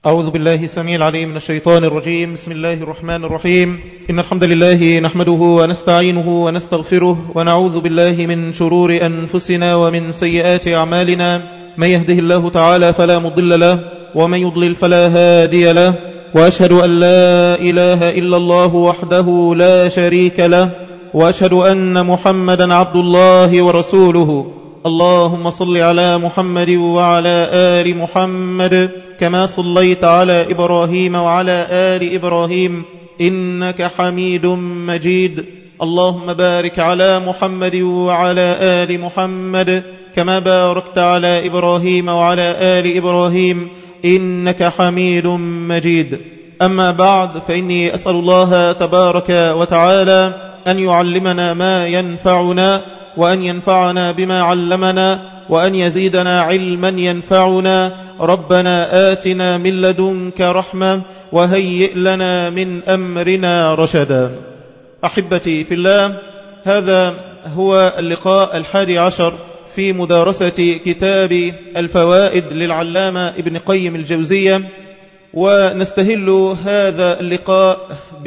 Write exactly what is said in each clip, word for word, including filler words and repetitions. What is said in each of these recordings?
أعوذ بالله السميع العليم من الشيطان الرجيم. بسم الله الرحمن الرحيم. إن الحمد لله نحمده ونستعينه ونستغفره ونعوذ بالله من شرور أنفسنا ومن سيئات أعمالنا. من يهده الله تعالى فلا مضل له ومن يضلل فلا هادي له، وأشهد أن لا إله إلا الله وحده لا شريك له، وأشهد أن محمدا عبد الله ورسوله. اللهم صل على محمد وعلى آل محمد كما صليت على إبراهيم وعلى آل إبراهيم إنك حميد مجيد. اللهم بارك على محمد وعلى آل محمد كما باركت على إبراهيم وعلى آل إبراهيم إنك حميد مجيد. أما بعد، فإني أسأل الله تبارك وتعالى أن يعلمنا ما ينفعنا، وأن ينفعنا بما علمنا، وأن يزيدنا علما ينفعنا. ربنا آتنا من لدنك رحمة وهيئ لنا من أمرنا رشدا. أحبتي في الله، هذا هو اللقاء الحادي عشر في مدارسة كتاب الفوائد للعلامة ابن قيم الجوزية، ونستهل هذا اللقاء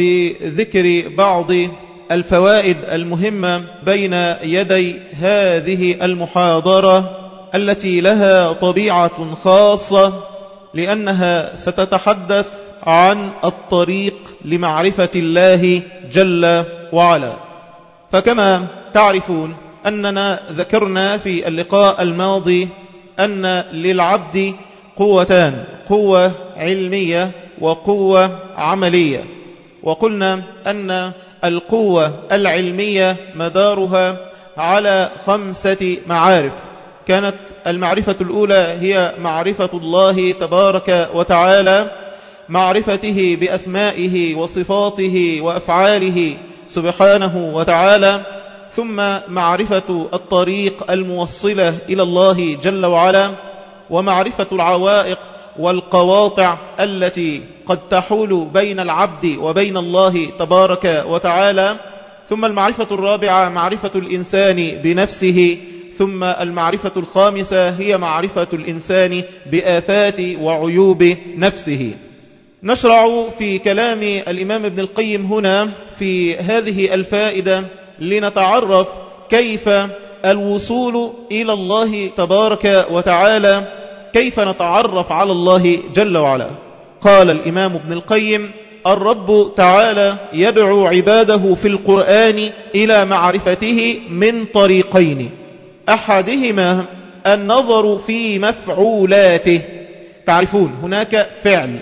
بذكر بعض الفوائد المهمة بين يدي هذه المحاضرة التي لها طبيعة خاصة، لأنها ستتحدث عن الطريق لمعرفة الله جل وعلا. فكما تعرفون أننا ذكرنا في اللقاء الماضي أن للعبد قوتان، قوة علمية وقوة عملية، وقلنا أن القوة العلمية مدارها على خمسة معارف. كانت المعرفة الأولى هي معرفة الله تبارك وتعالى، معرفته بأسمائه وصفاته وأفعاله سبحانه وتعالى، ثم معرفة الطريق الموصلة إلى الله جل وعلا، ومعرفة العوائق والقواطع التي قد تحول بين العبد وبين الله تبارك وتعالى، ثم المعرفة الرابعة معرفة الإنسان بنفسه، ثم المعرفة الخامسة هي معرفة الإنسان بآفات وعيوب نفسه. نشرع في كلام الإمام ابن القيم هنا في هذه الفائدة لنتعرف كيف الوصول إلى الله تبارك وتعالى، كيف نتعرف على الله جل وعلا. قال الإمام ابن القيم: الرب تعالى يدعو عباده في القرآن إلى معرفته من طريقين، أحدهما النظر في مفعولاته. تعرفون هناك فعل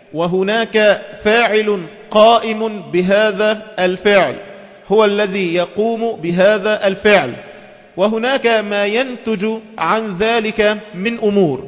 وهناك فاعل قائم بهذا الفعل، هو الذي يقوم بهذا الفعل، وهناك ما ينتج عن ذلك من أمور.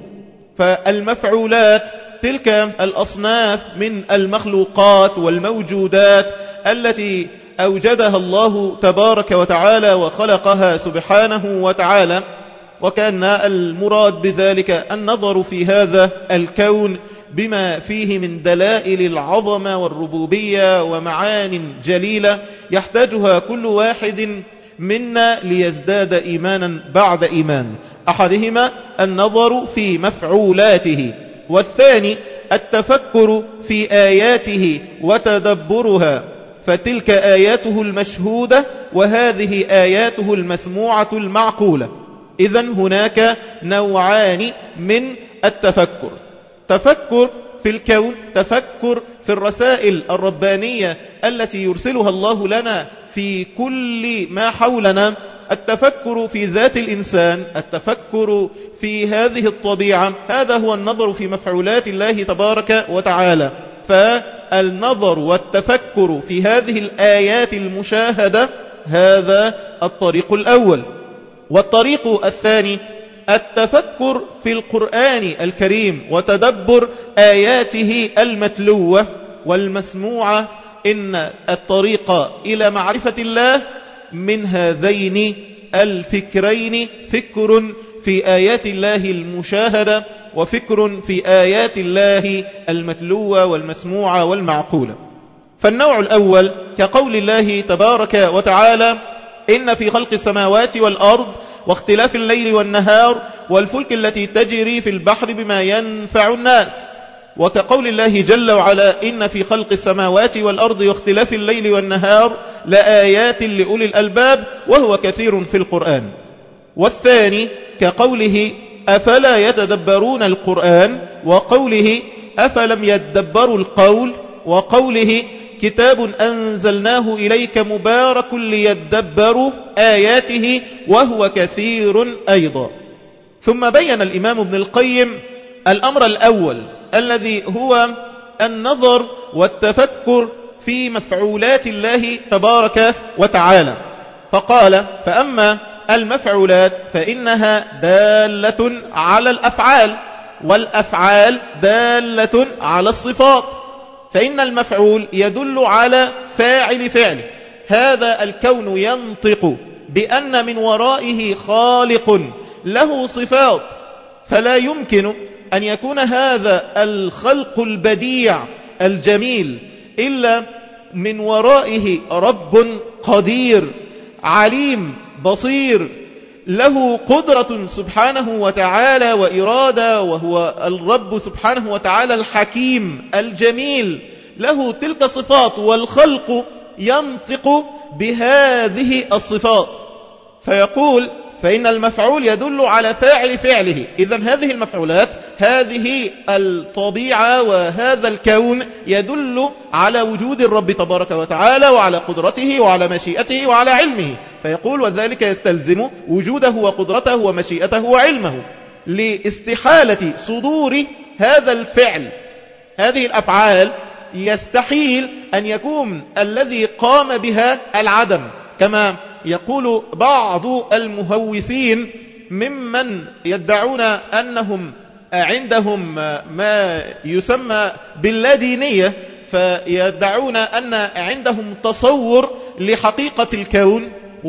فالمفعولات تلك الأصناف من المخلوقات والموجودات التي أوجدها الله تبارك وتعالى وخلقها سبحانه وتعالى، وكان المراد بذلك النظر في هذا الكون بما فيه من دلائل العظمة والربوبية ومعان جليلة يحتاجها كل واحد منا ليزداد إيمانا بعد إيمان. أحدهما النظر في مفعولاته، والثاني التفكر في آياته وتدبرها، فتلك آياته المشهودة وهذه آياته المسموعة المعقولة. إذن هناك نوعان من التفكر: تفكر في الكون، تفكر في الرسائل الربانية التي يرسلها الله لنا في كل ما حولنا، التفكر في ذات الإنسان، التفكر في هذه الطبيعة. هذا هو النظر في مفعولات الله تبارك وتعالى. فالنظر والتفكر في هذه الآيات المشاهدة هذا الطريق الأول. والطريق الثاني التفكر في القرآن الكريم وتدبر آياته المتلوة والمسموعة. إن الطريق إلى معرفة الله من هذين الفكرين: فكر في آيات الله المشاهدة، وفكر في آيات الله المتلوة والمسموعة والمعقولة. فالنوع الأول كقول الله تبارك وتعالى: إن في خلق السماوات والأرض واختلاف الليل والنهار والفلك التي تجري في البحر بما ينفع الناس. وكقول الله جل وعلا إن في خلق السماوات والأرض واختلاف الليل والنهار لآيات لأولي الألباب، وهو كثير في القرآن. والثاني كقوله أفلا يتدبرون القرآن، وقوله أفلم يتدبروا القول، وقوله كتاب أنزلناه إليك مبارك ليتدبروا آياته وهو كثير أيضا. ثم بين الإمام ابن القيم الأمر الأول الذي هو النظر والتفكر في مفعولات الله تبارك وتعالى، فقال فأما المفعولات فإنها دالة على الأفعال، والأفعال دالة على الصفات، فإن المفعول يدل على فاعل فعله. هذا الكون ينطق بأن من ورائه خالق له صفات، فلا يمكن أن يكون هذا الخلق البديع الجميل إلا من ورائه رب قدير عليم بصير له قدرة سبحانه وتعالى وإرادة، وهو الرب سبحانه وتعالى الحكيم الجميل له تلك الصفات، والخلق ينطق بهذه الصفات. فيقول فإن المفعول يدل على فاعل فعله. إذن هذه المفعولات، هذه الطبيعة وهذا الكون يدل على وجود الرب تبارك وتعالى وعلى قدرته وعلى مشيئته وعلى علمه. فيقول وذلك يستلزم وجوده وقدرته ومشيئته وعلمه، لاستحالة صدور هذا الفعل. هذه الأفعال يستحيل أن يكون الذي قام بها العدم، كما يقول بعض المهوسين ممن يدعون أنهم عندهم ما يسمى باللادينية، فيدعون أن عندهم تصور لحقيقة الكون،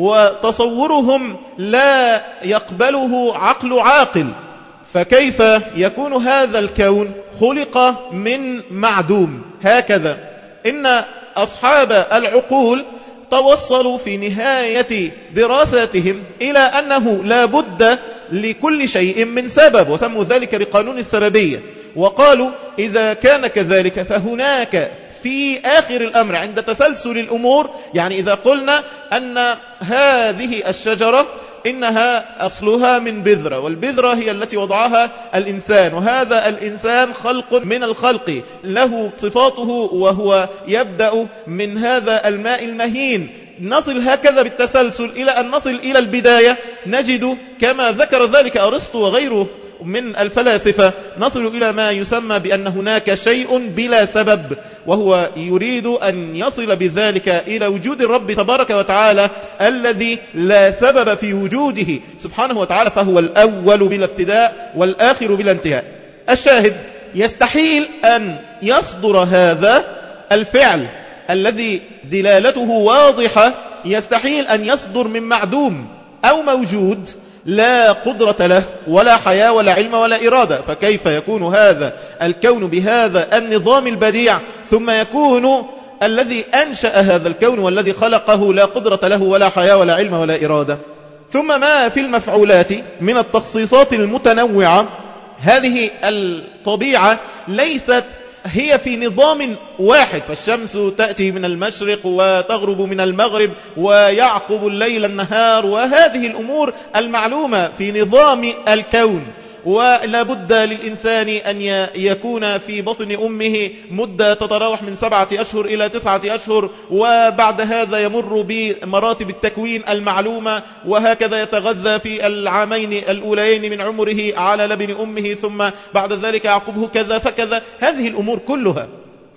وتصورهم لا يقبله عقل عاقل. فكيف يكون هذا الكون خلق من معدوم؟ هكذا إن أصحاب العقول توصلوا في نهاية دراستهم إلى أنه لا بد لكل شيء من سبب، وسموا ذلك بقانون السببية. وقالوا إذا كان كذلك فهناك في آخر الأمر عند تسلسل الأمور، يعني إذا قلنا أن هذه الشجرة إنها أصلها من بذرة، والبذرة هي التي وضعها الإنسان، وهذا الإنسان خلق من الخلق له صفاته، وهو يبدأ من هذا الماء المهين. نصل هكذا بالتسلسل إلى أن نصل إلى البداية، نجد كما ذكر ذلك أرسطو وغيره من الفلاسفة، نصل إلى ما يسمى بأن هناك شيء بلا سبب، وهو يريد أن يصل بذلك إلى وجود الرب تبارك وتعالى الذي لا سبب في وجوده سبحانه وتعالى، فهو الأول بلا ابتداء والآخر بلا انتهاء. الشاهد يستحيل أن يصدر هذا الفعل الذي دلالته واضحة، يستحيل أن يصدر من معدوم أو موجود لا قدرة له ولا حياة ولا علم ولا إرادة. فكيف يكون هذا الكون بهذا النظام البديع، ثم يكون الذي أنشأ هذا الكون والذي خلقه لا قدرة له ولا حياة ولا علم ولا إرادة؟ ثم ما في المفعولات من التخصيصات المتنوعة، هذه الطبيعة ليست هي في نظام واحد، فالشمس تأتي من المشرق وتغرب من المغرب ويعقب الليل النهار، وهذه الأمور المعلومة في نظام الكون. ولا بد للإنسان أن يكون في بطن أمه مدة تتراوح من سبعة أشهر إلى تسعة أشهر، وبعد هذا يمر بمراتب التكوين المعلومة، وهكذا يتغذى في العامين الأولين من عمره على لبن أمه، ثم بعد ذلك يعقبه كذا فكذا، هذه الأمور كلها.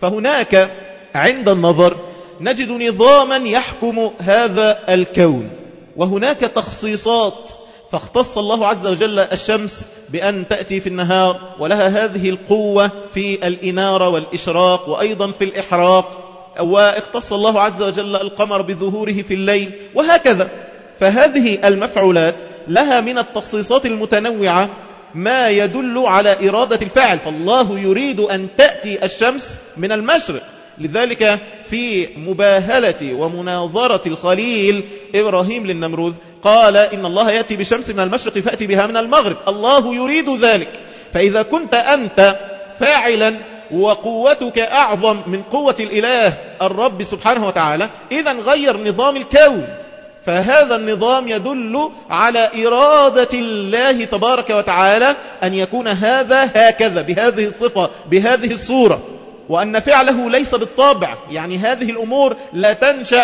فهناك عند النظر نجد نظاما يحكم هذا الكون، وهناك تخصيصات. فاختص الله عز وجل الشمس بأن تأتي في النهار، ولها هذه القوة في الإنارة والإشراق وأيضا في الإحراق، واختص الله عز وجل القمر بظهوره في الليل، وهكذا. فهذه المفعولات لها من التخصيصات المتنوعة ما يدل على إرادة الفعل. فالله يريد أن تأتي الشمس من المشرق، لذلك في مباهلة ومناظرة الخليل إبراهيم للنمروذ قال إن الله يأتي بشمس من المشرق فأتي بها من المغرب، الله يريد ذلك. فإذا كنت أنت فاعلا وقوتك أعظم من قوة الإله الرب سبحانه وتعالى، إذن غير نظام الكون. فهذا النظام يدل على إرادة الله تبارك وتعالى أن يكون هذا هكذا بهذه الصفة بهذه الصورة، وأن فعله ليس بالطبع. يعني هذه الأمور لا تنشأ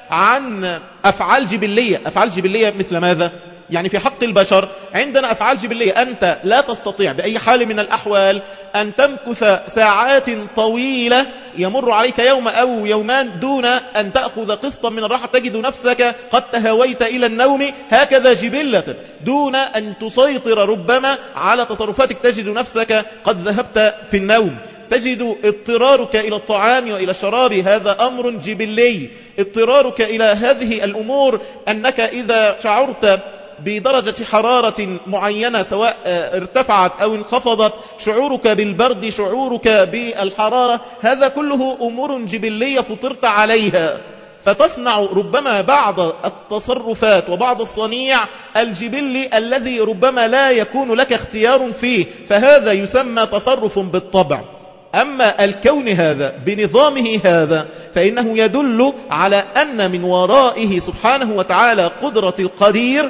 عن أفعال جبلية. أفعال جبلية مثل ماذا؟ يعني في حق البشر عندنا أفعال جبلية. أنت لا تستطيع بأي حال من الأحوال أن تمكث ساعات طويلة، يمر عليك يوم أو يومان دون أن تأخذ قسطا من الراحة، تجد نفسك قد تهويت إلى النوم هكذا جبلة، دون أن تسيطر ربما على تصرفاتك، تجد نفسك قد ذهبت في النوم. تجد اضطرارك إلى الطعام وإلى الشراب، هذا أمر جبلي. اضطرارك إلى هذه الأمور أنك إذا شعرت بدرجة حرارة معينة سواء ارتفعت أو انخفضت، شعورك بالبرد، شعورك بالحرارة، هذا كله أمور جبلية فطرت عليها. فتصنع ربما بعض التصرفات وبعض الصنيع الجبلي الذي ربما لا يكون لك اختيار فيه، فهذا يسمى تصرف بالطبع. أما الكون هذا بنظامه هذا فإنه يدل على أن من ورائه سبحانه وتعالى قدرة القدير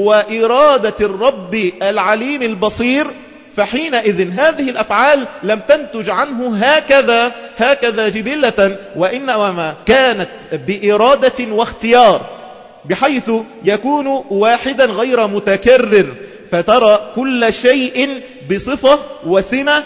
وإرادة الرب العليم البصير. فحينئذ هذه الأفعال لم تنتج عنه هكذا هكذا جبلة، وإنما كانت بإرادة واختيار، بحيث يكون واحدا غير متكرر، فترى كل شيء بصفة وسمة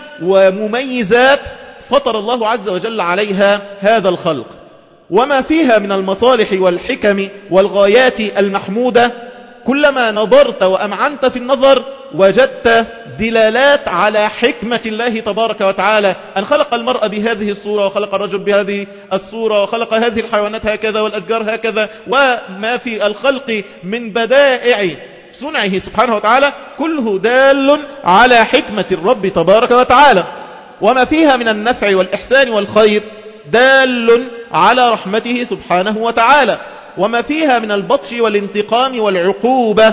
ومميزات فطر الله عز وجل عليها هذا الخلق. وما فيها من المصالح والحكم والغايات المحمودة، كلما نظرت وأمعنت في النظر وجدت دلالات على حكمة الله تبارك وتعالى، أن خلق المرأة بهذه الصورة، وخلق الرجل بهذه الصورة، وخلق هذه الحيوانات هكذا والأشجار هكذا، وما في الخلق من بدائع صنعه سبحانه وتعالى كله دال على حكمة الرب تبارك وتعالى. وما فيها من النفع والإحسان والخير دال على رحمته سبحانه وتعالى. وما فيها من البطش والانتقام والعقوبة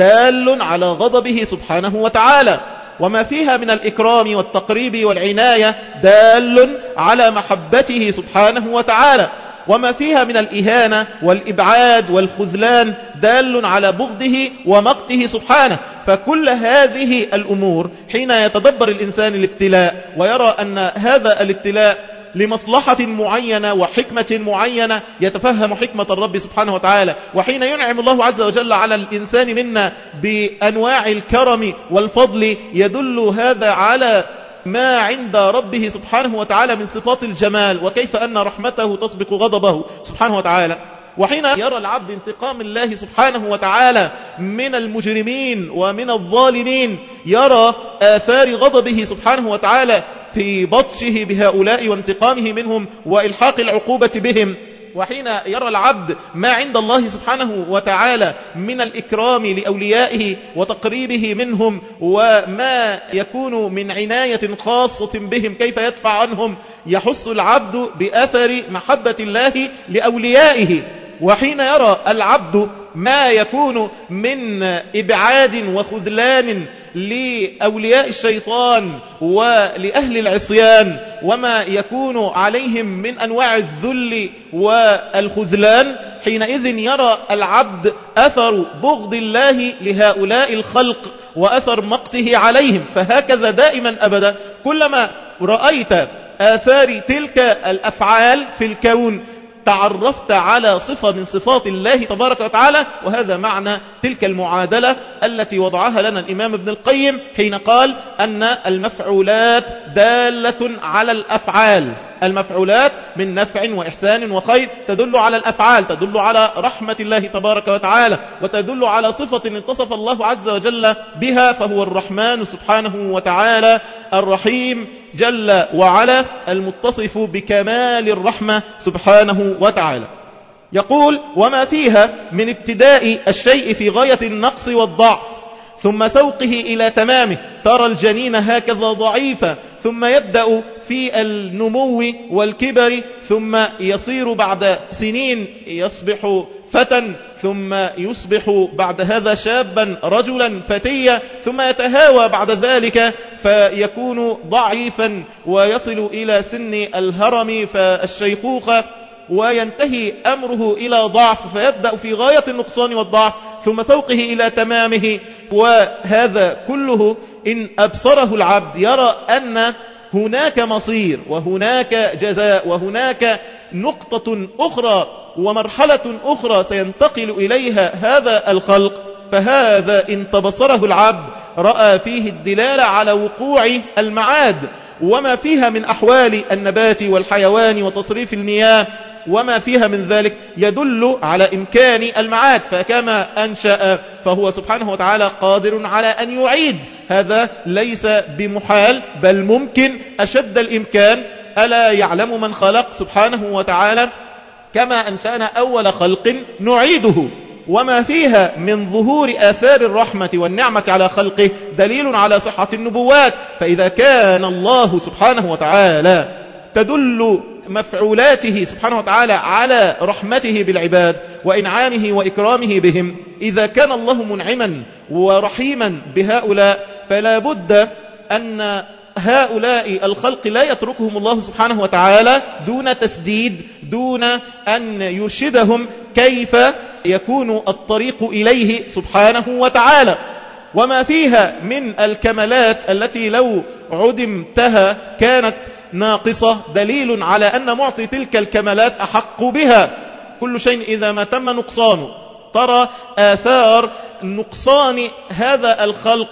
دال على غضبه سبحانه وتعالى. وما فيها من الإكرام والتقريب والعناية دال على محبته سبحانه وتعالى. وما فيها من الإهانة والإبعاد والخذلان دال على بغضه ومقته سبحانه. فكل هذه الأمور حين يتدبر الإنسان الابتلاء ويرى أن هذا الابتلاء لمصلحة معينة وحكمة معينة، يتفهم حكمة الرب سبحانه وتعالى. وحين ينعم الله عز وجل على الإنسان منا بأنواع الكرم والفضل، يدل هذا على ما عند ربه سبحانه وتعالى من صفات الجمال، وكيف أن رحمته تسبق غضبه سبحانه وتعالى. وحين يرى العبد انتقام الله سبحانه وتعالى من المجرمين ومن الظالمين، يرى آثار غضبه سبحانه وتعالى في بطشه بهؤلاء وانتقامه منهم وإلحاق العقوبة بهم. وحين يرى العبد ما عند الله سبحانه وتعالى من الإكرام لأوليائه وتقريبه منهم، وما يكون من عناية خاصة بهم كيف يدفع عنهم، يحس العبد بأثر محبة الله لأوليائه. وحين يرى العبد ما يكون من إبعاد وخذلان لأولياء الشيطان ولأهل العصيان، وما يكون عليهم من أنواع الذل والخذلان، حينئذ يرى العبد أثر بغض الله لهؤلاء الخلق وأثر مقته عليهم. فهكذا دائما أبدا كلما رأيت آثار تلك الأفعال في الكون تعرفت على صفة من صفات الله تبارك وتعالى. وهذا معنى تلك المعادلة التي وضعها لنا الإمام ابن القيم حين قال أن المفعولات دالة على الأفعال. المفعولات من نفع وإحسان وخير تدل على الأفعال، تدل على رحمة الله تبارك وتعالى، وتدل على صفة اتصف الله عز وجل بها، فهو الرحمن سبحانه وتعالى الرحيم جل وعلا المتصف بكمال الرحمة سبحانه وتعالى. يقول وما فيها من ابتداء الشيء في غاية النقص والضعف ثم سوقه إلى تمامه، ترى الجنين هكذا ضعيفا ثم يبدأ في النمو والكبر، ثم يصير بعد سنين يصبح فتى ثم يصبح بعد هذا شابا رجلا فتيا، ثم يتهاوى بعد ذلك فيكون ضعيفا ويصل إلى سن الهرم فالشيخوخة، وينتهي أمره إلى ضعف فيبدأ في غاية النقصان والضعف ثم سوقه إلى تمامه. وهذا كله إن أبصره العبد يرى أن هناك مصير وهناك جزاء وهناك نقطة أخرى ومرحلة أخرى سينتقل إليها هذا الخلق، فهذا إن تبصره العبد رأى فيه الدلالة على وقوع المعاد وما فيها من أحوال النبات والحيوان وتصريف المياه وما فيها من ذلك يدل على إمكان المعاد. فكما أنشأ فهو سبحانه وتعالى قادر على أن يعيد، هذا ليس بمحال بل ممكن أشد الإمكان. ألا يعلم من خلق سبحانه وتعالى كما أنشأنا أول خلق نعيده، وما فيها من ظهور آثار الرحمة والنعمة على خلقه دليل على صحة النبوات. فإذا كان الله سبحانه وتعالى تدل مفعولاته سبحانه وتعالى على رحمته بالعباد وإنعامه وإكرامه بهم، إذا كان الله منعما ورحيما بهؤلاء فلا بد أن هؤلاء الخلق لا يتركهم الله سبحانه وتعالى دون تسديد، دون أن يرشدهم كيف يكون الطريق إليه سبحانه وتعالى. وما فيها من الكمالات التي لو عدمتها كانت ناقصة دليل على أن معطي تلك الكمالات أحق بها. كل شيء إذا ما تم نقصانه ترى آثار نقصان هذا الخلق،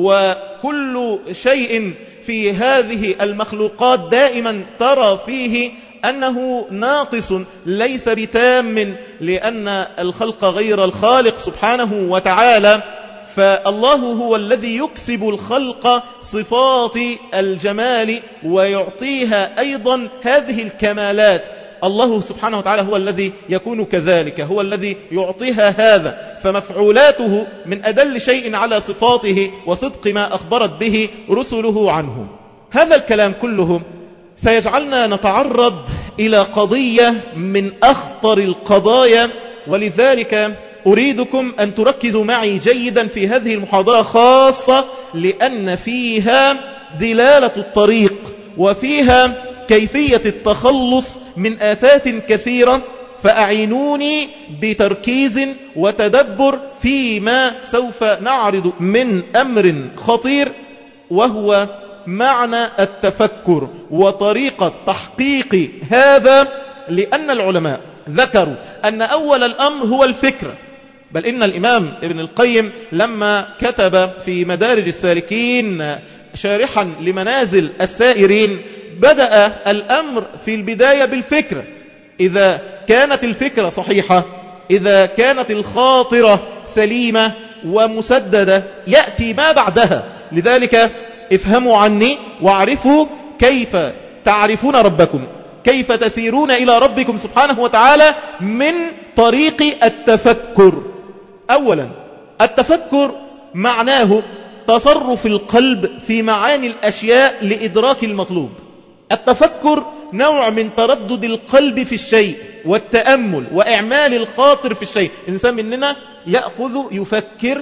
وكل شيء في هذه المخلوقات دائما ترى فيه أنه ناقص ليس بتام، لأن الخلق غير الخالق سبحانه وتعالى. فالله هو الذي يكسب الخلق صفات الجمال ويعطيها أيضا هذه الكمالات. الله سبحانه وتعالى هو الذي يكون كذلك، هو الذي يعطيها هذا، فمفعولاته من أدل شيء على صفاته وصدق ما أخبرت به رسله عنه. هذا الكلام كله سيجعلنا نتعرض إلى قضية من أخطر القضايا، ولذلك أريدكم أن تركزوا معي جيدا في هذه المحاضرة خاصة، لأن فيها دلالة الطريق وفيها كيفية التخلص من آفات كثيرة. فأعينوني بتركيز وتدبر فيما سوف نعرض من أمر خطير، وهو معنى التفكر وطريقة تحقيق هذا. لأن العلماء ذكروا أن أول الأمر هو الفكرة، بل إن الإمام ابن القيم لما كتب في مدارج السالكين شارحا لمنازل السائرين بدأ الأمر في البداية بالفكرة. إذا كانت الفكرة صحيحة، إذا كانت الخاطرة سليمة ومسددة، يأتي ما بعدها. لذلك افهموا عني واعرفوا كيف تعرفون ربكم، كيف تسيرون إلى ربكم سبحانه وتعالى من طريق التفكر. أولا التفكر معناه تصرف القلب في معاني الأشياء لإدراك المطلوب. التفكر نوع من تردد القلب في الشيء والتأمل وإعمال الخاطر في الشيء. الإنسان مننا يأخذ يفكر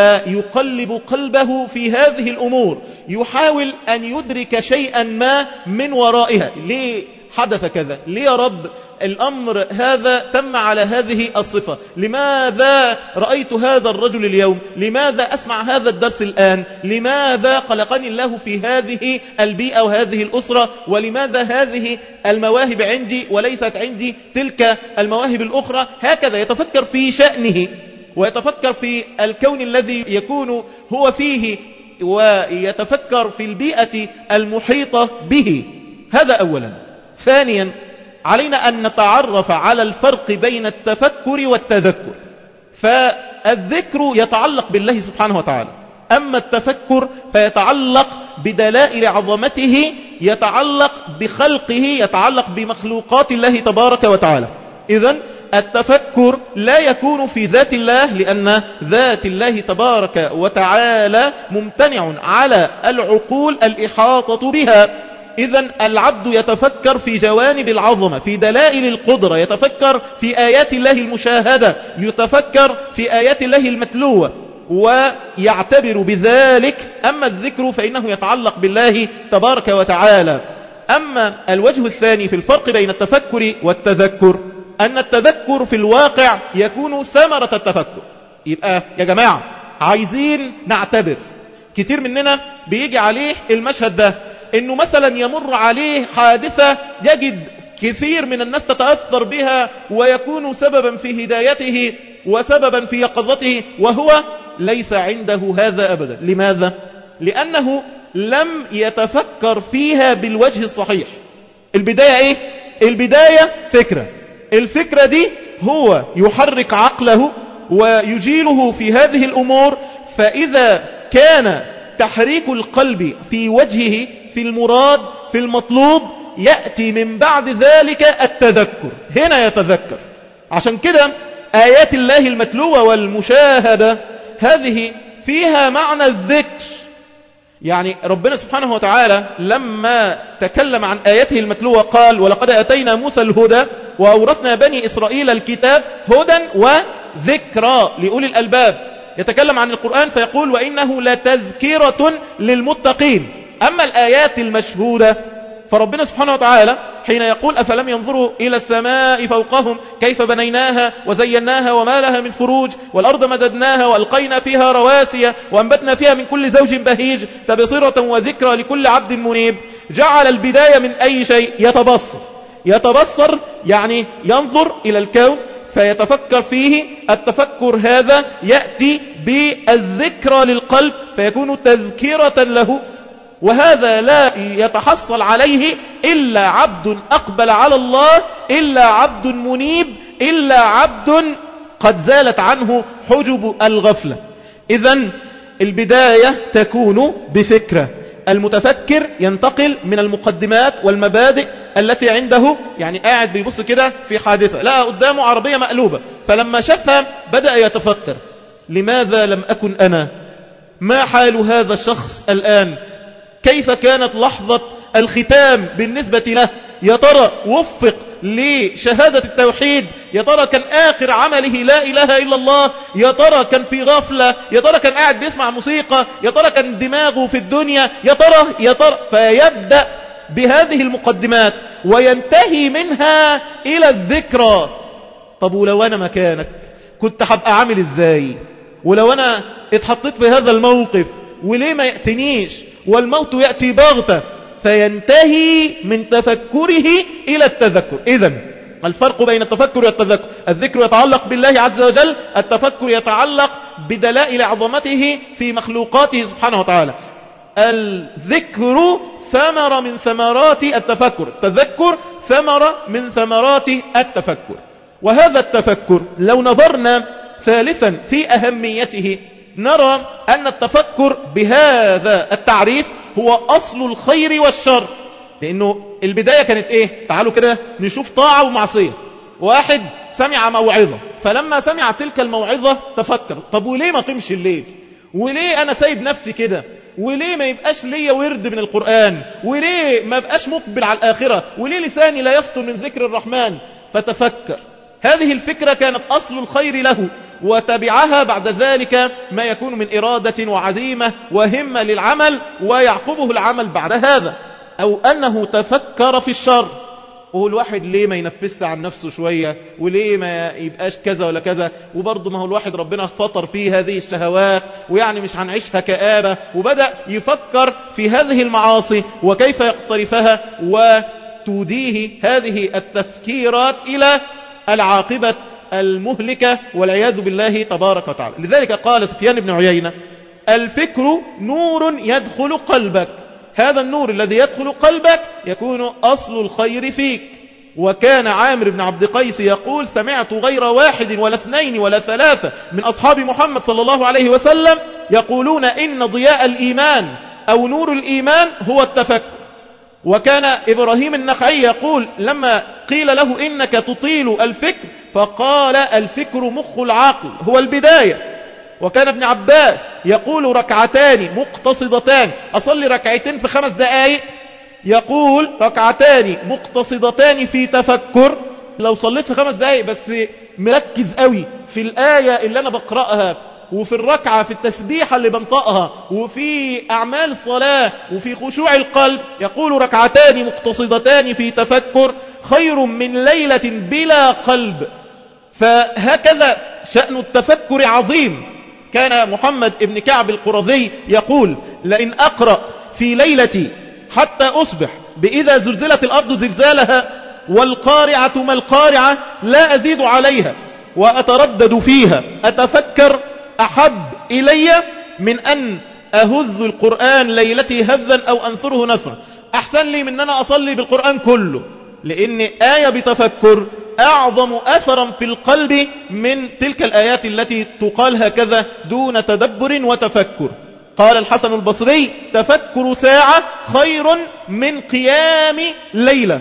فيقلب قلبه في هذه الأمور، يحاول أن يدرك شيئا ما من ورائها. ليه حدث كذا؟ ليه يا رب الأمر هذا تم على هذه الصفة؟ لماذا رأيت هذا الرجل اليوم؟ لماذا أسمع هذا الدرس الآن؟ لماذا خلقني الله في هذه البيئة وهذه الأسرة؟ ولماذا هذه المواهب عندي وليست عندي تلك المواهب الأخرى؟ هكذا يتفكر في شأنه ويتفكر في الكون الذي يكون هو فيه، ويتفكر في البيئة المحيطة به. هذا أولا. ثانيا علينا أن نتعرف على الفرق بين التفكر والتذكر. فالذكر يتعلق بالله سبحانه وتعالى، أما التفكر فيتعلق بدلائل عظمته، يتعلق بخلقه، يتعلق بمخلوقات الله تبارك وتعالى. إذن التفكر لا يكون في ذات الله، لأن ذات الله تبارك وتعالى ممتنع على العقول الإحاطة بها. إذن العبد يتفكر في جوانب العظمة، في دلائل القدرة، يتفكر في آيات الله المشاهدة، يتفكر في آيات الله المتلوة ويعتبر بذلك. أما الذكر فإنه يتعلق بالله تبارك وتعالى. أما الوجه الثاني في الفرق بين التفكر والتذكر، أن التذكر في الواقع يكون ثمرة التفكر. يبقى يا جماعة عايزين نعتبر، كتير مننا بيجي عليه المشهد ده، إنه مثلا يمر عليه حادثة يجد كثير من الناس تتأثر بها ويكون سببا في هدايته وسببا في يقظته، وهو ليس عنده هذا أبدا. لماذا؟ لأنه لم يتفكر فيها بالوجه الصحيح. البداية إيه؟ البداية فكرة، الفكرة دي هو يحرك عقله ويجيله في هذه الأمور. فإذا كان تحريك القلب في وجهه، في المراد، في المطلوب، يأتي من بعد ذلك التذكر. هنا يتذكر. عشان كده آيات الله المتلوة والمشاهدة هذه فيها معنى الذكر. يعني ربنا سبحانه وتعالى لما تكلم عن آياته المتلوة قال: ولقد أتينا موسى الهدى وأورثنا بني إسرائيل الكتاب هدى وذكرى لأولي الألباب. يتكلم عن القرآن فيقول: وإنه لتذكرة للمتقين. أما الآيات المشهودة فربنا سبحانه وتعالى حين يقول: أفلم ينظروا إلى السماء فوقهم كيف بنيناها وزيناها وما لها من فروج والأرض مددناها وألقينا فيها رواسي وأنبتنا فيها من كل زوج بهيج تبصرة وذكرى لكل عبد منيب. جعل البداية من أي شيء؟ يتبصر. يتبصر يعني ينظر إلى الكون فيتفكر فيه. التفكر هذا يأتي بالذكرى للقلب فيكون تذكرة له، وهذا لا يتحصل عليه إلا عبد أقبل على الله، إلا عبد منيب، إلا عبد قد زالت عنه حجب الغفلة. إذن البداية تكون بفكرة. المتفكر ينتقل من المقدمات والمبادئ التي عنده، يعني قاعد بيبص كده في حادثة لقى قدامه عربية مقلوبة، فلما شافها بدأ يتفكر: لماذا لم أكن أنا؟ ما حال هذا الشخص الآن؟ كيف كانت لحظة الختام بالنسبة له؟ يا ترى وفق لشهادة التوحيد؟ يا ترى كان آخر عمله لا إله إلا الله؟ يا ترى كان في غفلة؟ يا ترى كان قاعد بيسمع موسيقى؟ يا ترى كان دماغه في الدنيا؟ يا ترى يا ترى فيبدأ بهذه المقدمات وينتهي منها إلى الذكرى. طب ولو أنا مكانك كنت هبقى عامل إزاي؟ ولو أنا اتحطيت في هذا الموقف وليه ما يأتنيش؟ والموت يأتي بغتة. فينتهي من تفكره إلى التذكر. إذن الفرق بين التفكر والتذكر: الذكر يتعلق بالله عز وجل، التفكر يتعلق بدلائل عظمته في مخلوقاته سبحانه وتعالى. الذكر ثمرة من ثمرات التفكر، التذكر ثمرة من ثمرات التفكر. وهذا التفكر لو نظرنا ثالثا في أهميته نرى أن التفكر بهذا التعريف هو أصل الخير والشر. لأنه البداية كانت إيه؟ تعالوا كده نشوف طاعة ومعصية. واحد سمع موعظة، فلما سمع تلك الموعظة تفكر: طب وليه ما قمش الليل؟ وليه أنا سايب نفسي كده؟ وليه ما يبقاش ليا ورد من القرآن؟ وليه ما يبقاش مقبل على الآخرة؟ وليه لساني لا يفطر من ذكر الرحمن؟ فتفكر. هذه الفكرة كانت أصل الخير له، وتبعها بعد ذلك ما يكون من إرادة وعزيمة وهمة للعمل ويعقبه العمل بعد هذا. أو أنه تفكر في الشر، وهو الواحد ليه ما ينفس عن نفسه شوية؟ وليه ما يبقاش كذا ولا كذا؟ وبرضه ما هو الواحد ربنا فطر فيه هذه الشهوات، ويعني مش هنعيشها كآبة. وبدأ يفكر في هذه المعاصي وكيف يقترفها، وتوديه هذه التفكيرات إلى العاقبة المهلكة والعياذ بالله تبارك وتعالى. لذلك قال سفيان بن عيينة: الفكر نور يدخل قلبك. هذا النور الذي يدخل قلبك يكون أصل الخير فيك. وكان عامر بن عبد قيس يقول: سمعت غير واحد ولا اثنين ولا ثلاثة من أصحاب محمد صلى الله عليه وسلم يقولون إن ضياء الإيمان أو نور الإيمان هو التفكر. وكان إبراهيم النخعي يقول لما قيل له: إنك تطيل الفكر، فقال: الفكر مخ العقل، هو البداية. وكان ابن عباس يقول: ركعتان مقتصدتان، أصلي ركعتين في خمس دقائق، يقول ركعتان مقتصدتان في تفكر. لو صليت في خمس دقايق بس مركز قوي في الآية اللي أنا بقرأها، وفي الركعة في التسبيحة اللي بنطقها، وفي أعمال الصلاة، وفي خشوع القلب، يقول ركعتان مقتصدتان في تفكر خير من ليلة بلا قلب. فهكذا شأن التفكر عظيم. كان محمد بن كعب القرظي يقول لئن أقرأ في ليلتي حتى أصبح بإذا زلزلت الأرض زلزالها والقارعة ما القارعة لا أزيد عليها وأتردد فيها أتفكر أحب إلي من أن أهذ القرآن ليلتي هذا أو أنثره نثرا. أحسن لي من أن أنا أصلي بالقرآن كله، لأن آية بتفكر أعظم أثرا في القلب من تلك الآيات التي تقال هكذا دون تدبر وتفكر. قال الحسن البصري تفكر ساعة خير من قيام ليلة.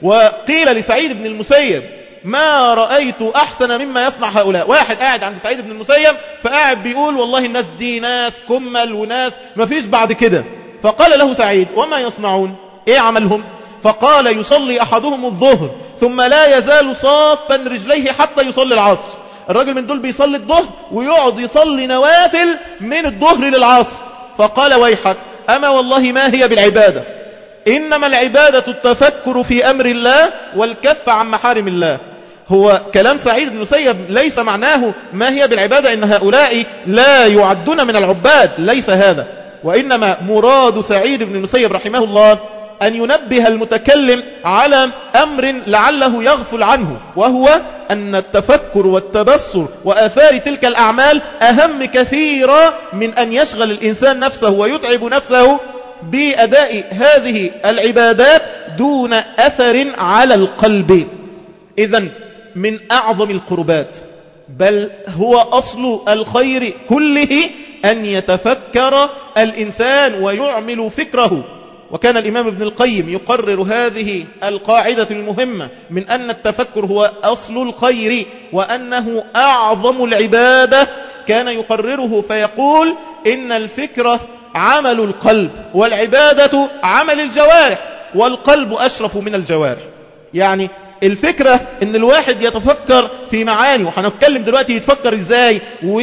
وقيل لسعيد بن المسيب ما رأيت أحسن مما يصنع هؤلاء. واحد قاعد عند سعيد بن المسيب فقاعد بيقول والله الناس دي ناس كمل وناس ما فيش بعد كده. فقال له سعيد وما يصنعون؟ ايه عملهم؟ فقال يصلي أحدهم الظهر ثم لا يزال صافا رجليه حتى يصلي العصر. الراجل من دول بيصلي الظهر ويقعد يصلي نوافل من الظهر للعصر. فقال ويحك أما والله ما هي بالعبادة، إنما العبادة التفكر في أمر الله والكف عن محارم الله. هو كلام سعيد بن المسيب ليس معناه ما هي بالعبادة إن هؤلاء لا يعدون من العباد، ليس هذا، وإنما مراد سعيد بن المسيب رحمه الله أن ينبه المتكلم على أمر لعله يغفل عنه، وهو أن التفكر والتبصر وآثار تلك الأعمال أهم كثيرا من أن يشغل الإنسان نفسه ويتعب نفسه بأداء هذه العبادات دون أثر على القلب. إذن من أعظم القربات بل هو أصل الخير كله أن يتفكر الإنسان ويعمل فكره. وكان الإمام ابن القيم يقرر هذه القاعدة المهمة من أن التفكر هو أصل الخير وأنه أعظم العبادة. كان يقرره فيقول إن الفكرة عمل القلب والعبادة عمل الجوارح والقلب أشرف من الجوارح. يعني الفكرة ان الواحد يتفكر في معاني، وحنتكلم دلوقتي يتفكر ازاي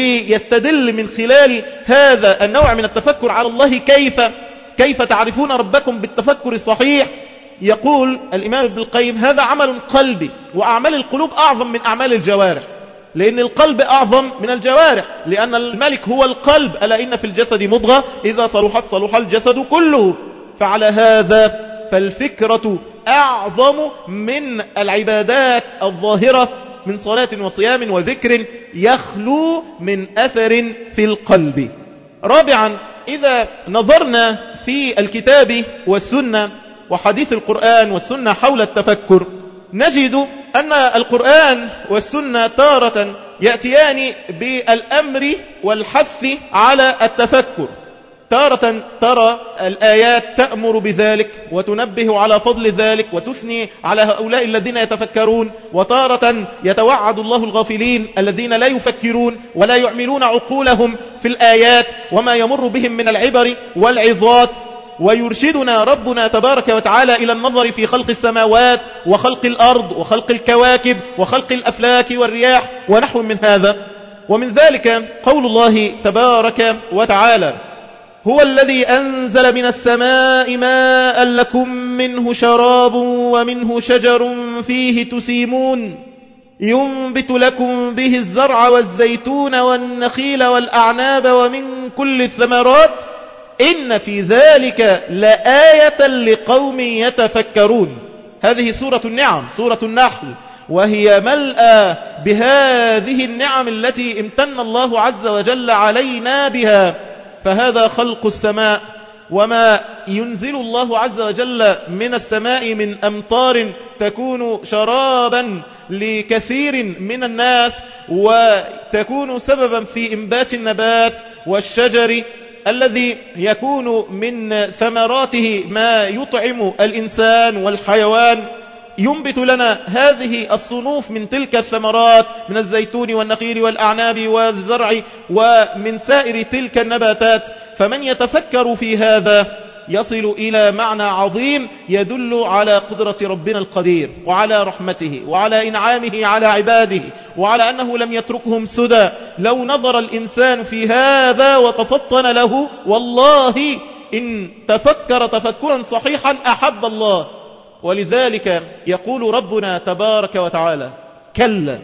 ويستدل من خلال هذا النوع من التفكر على الله. كيف كيف تعرفون ربكم بالتفكر الصحيح؟ يقول الإمام ابن القيم هذا عمل قلبي، وأعمال القلوب أعظم من أعمال الجوارح، لأن القلب أعظم من الجوارح، لأن الملك هو القلب. ألا إن في الجسد مضغة إذا صلحت صلح الجسد كله. فعلى هذا فالفكرة أعظم من العبادات الظاهرة من صلاة وصيام وذكر يخلو من أثر في القلب. رابعا، إذا نظرنا في الكتاب والسنة وحديث القرآن والسنة حول التفكر نجد أن القرآن والسنة تارة يأتيان بالأمر والحث على التفكر. تارة ترى الآيات تأمر بذلك وتنبه على فضل ذلك وتثني على هؤلاء الذين يتفكرون، وتارة يتوعد الله الغافلين الذين لا يفكرون ولا يعملون عقولهم في الآيات وما يمر بهم من العبر والعظات. ويرشدنا ربنا تبارك وتعالى إلى النظر في خلق السماوات وخلق الأرض وخلق الكواكب وخلق الأفلاك والرياح ونحو من هذا. ومن ذلك قول الله تبارك وتعالى هو الذي أنزل من السماء ماء لكم منه شراب ومنه شجر فيه تسيمون ينبت لكم به الزرع والزيتون والنخيل والأعناب ومن كل الثمرات إن في ذلك لآية لقوم يتفكرون. هذه سورة النعم، سورة النحل، وهي ملأى بهذه النعم التي امتن الله عز وجل علينا بها. فهذا خلق السماء وما ينزل الله عز وجل من السماء من أمطار تكون شرابا لكثير من الناس وتكون سببا في إنبات النبات والشجر الذي يكون من ثمراته ما يطعم الإنسان والحيوان. ينبت لنا هذه الصنوف من تلك الثمرات من الزيتون والنخيل والأعناب والزرع ومن سائر تلك النباتات. فمن يتفكر في هذا يصل إلى معنى عظيم يدل على قدرة ربنا القدير وعلى رحمته وعلى إنعامه على عباده وعلى أنه لم يتركهم سدى. لو نظر الإنسان في هذا وتفطن له والله إن تفكر تفكرا صحيحا أحب الله. ولذلك يقول ربنا تبارك وتعالى: كلا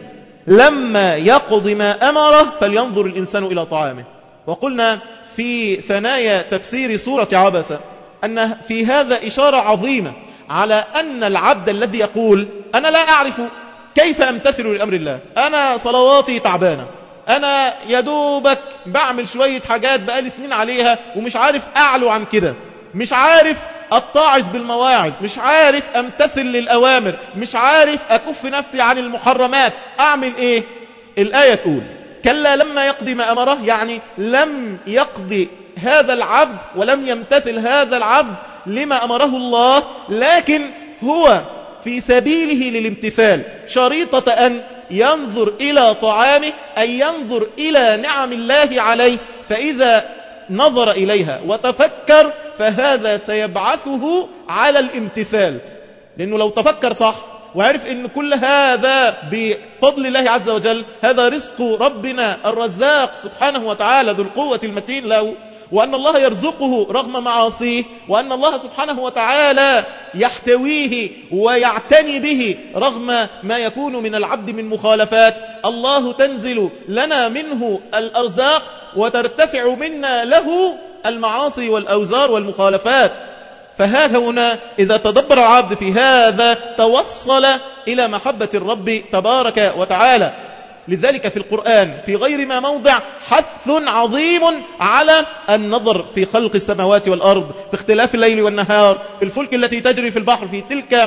لما يقض ما أمره فلينظر الإنسان إلى طعامه. وقلنا في ثنايا تفسير سورة عبسة أن في هذا إشارة عظيمة على أن العبد الذي يقول أنا لا أعرف كيف أمتثل لأمر الله، أنا صلواتي تعبانة، أنا يدوبك بعمل شوية حاجات بقالي سنين عليها ومش عارف أعلو عن كده، مش عارف أتعظ بالمواعظ، مش عارف أمتثل للأوامر، مش عارف أكف نفسي عن المحرمات، أعمل إيه؟ الآية تقول كلا لما يقضي ما أمره، يعني لم يقضي هذا العبد ولم يمتثل هذا العبد لما أمره الله، لكن هو في سبيله للامتثال شريطة أن ينظر إلى طعامه، أي ينظر إلى نعم الله عليه، فإذا نظر إليها وتفكر فهذا سيبعثه على الامتثال. لأنه لو تفكر صح وعرف أن كل هذا بفضل الله عز وجل، هذا رزق ربنا الرزاق سبحانه وتعالى ذو القوة المتين له، وأن الله يرزقه رغم معاصيه، وأن الله سبحانه وتعالى يحتويه ويعتني به رغم ما يكون من العبد من مخالفات. الله تنزل لنا منه الأرزاق وترتفع منا له المعاصي والأوزار والمخالفات. فها هنا إذا تدبر العبد في هذا توصل إلى محبة الرب تبارك وتعالى. لذلك في القرآن في غير ما موضع حث عظيم على النظر في خلق السماوات والأرض، في اختلاف الليل والنهار، في الفلك التي تجري في البحر، في تلك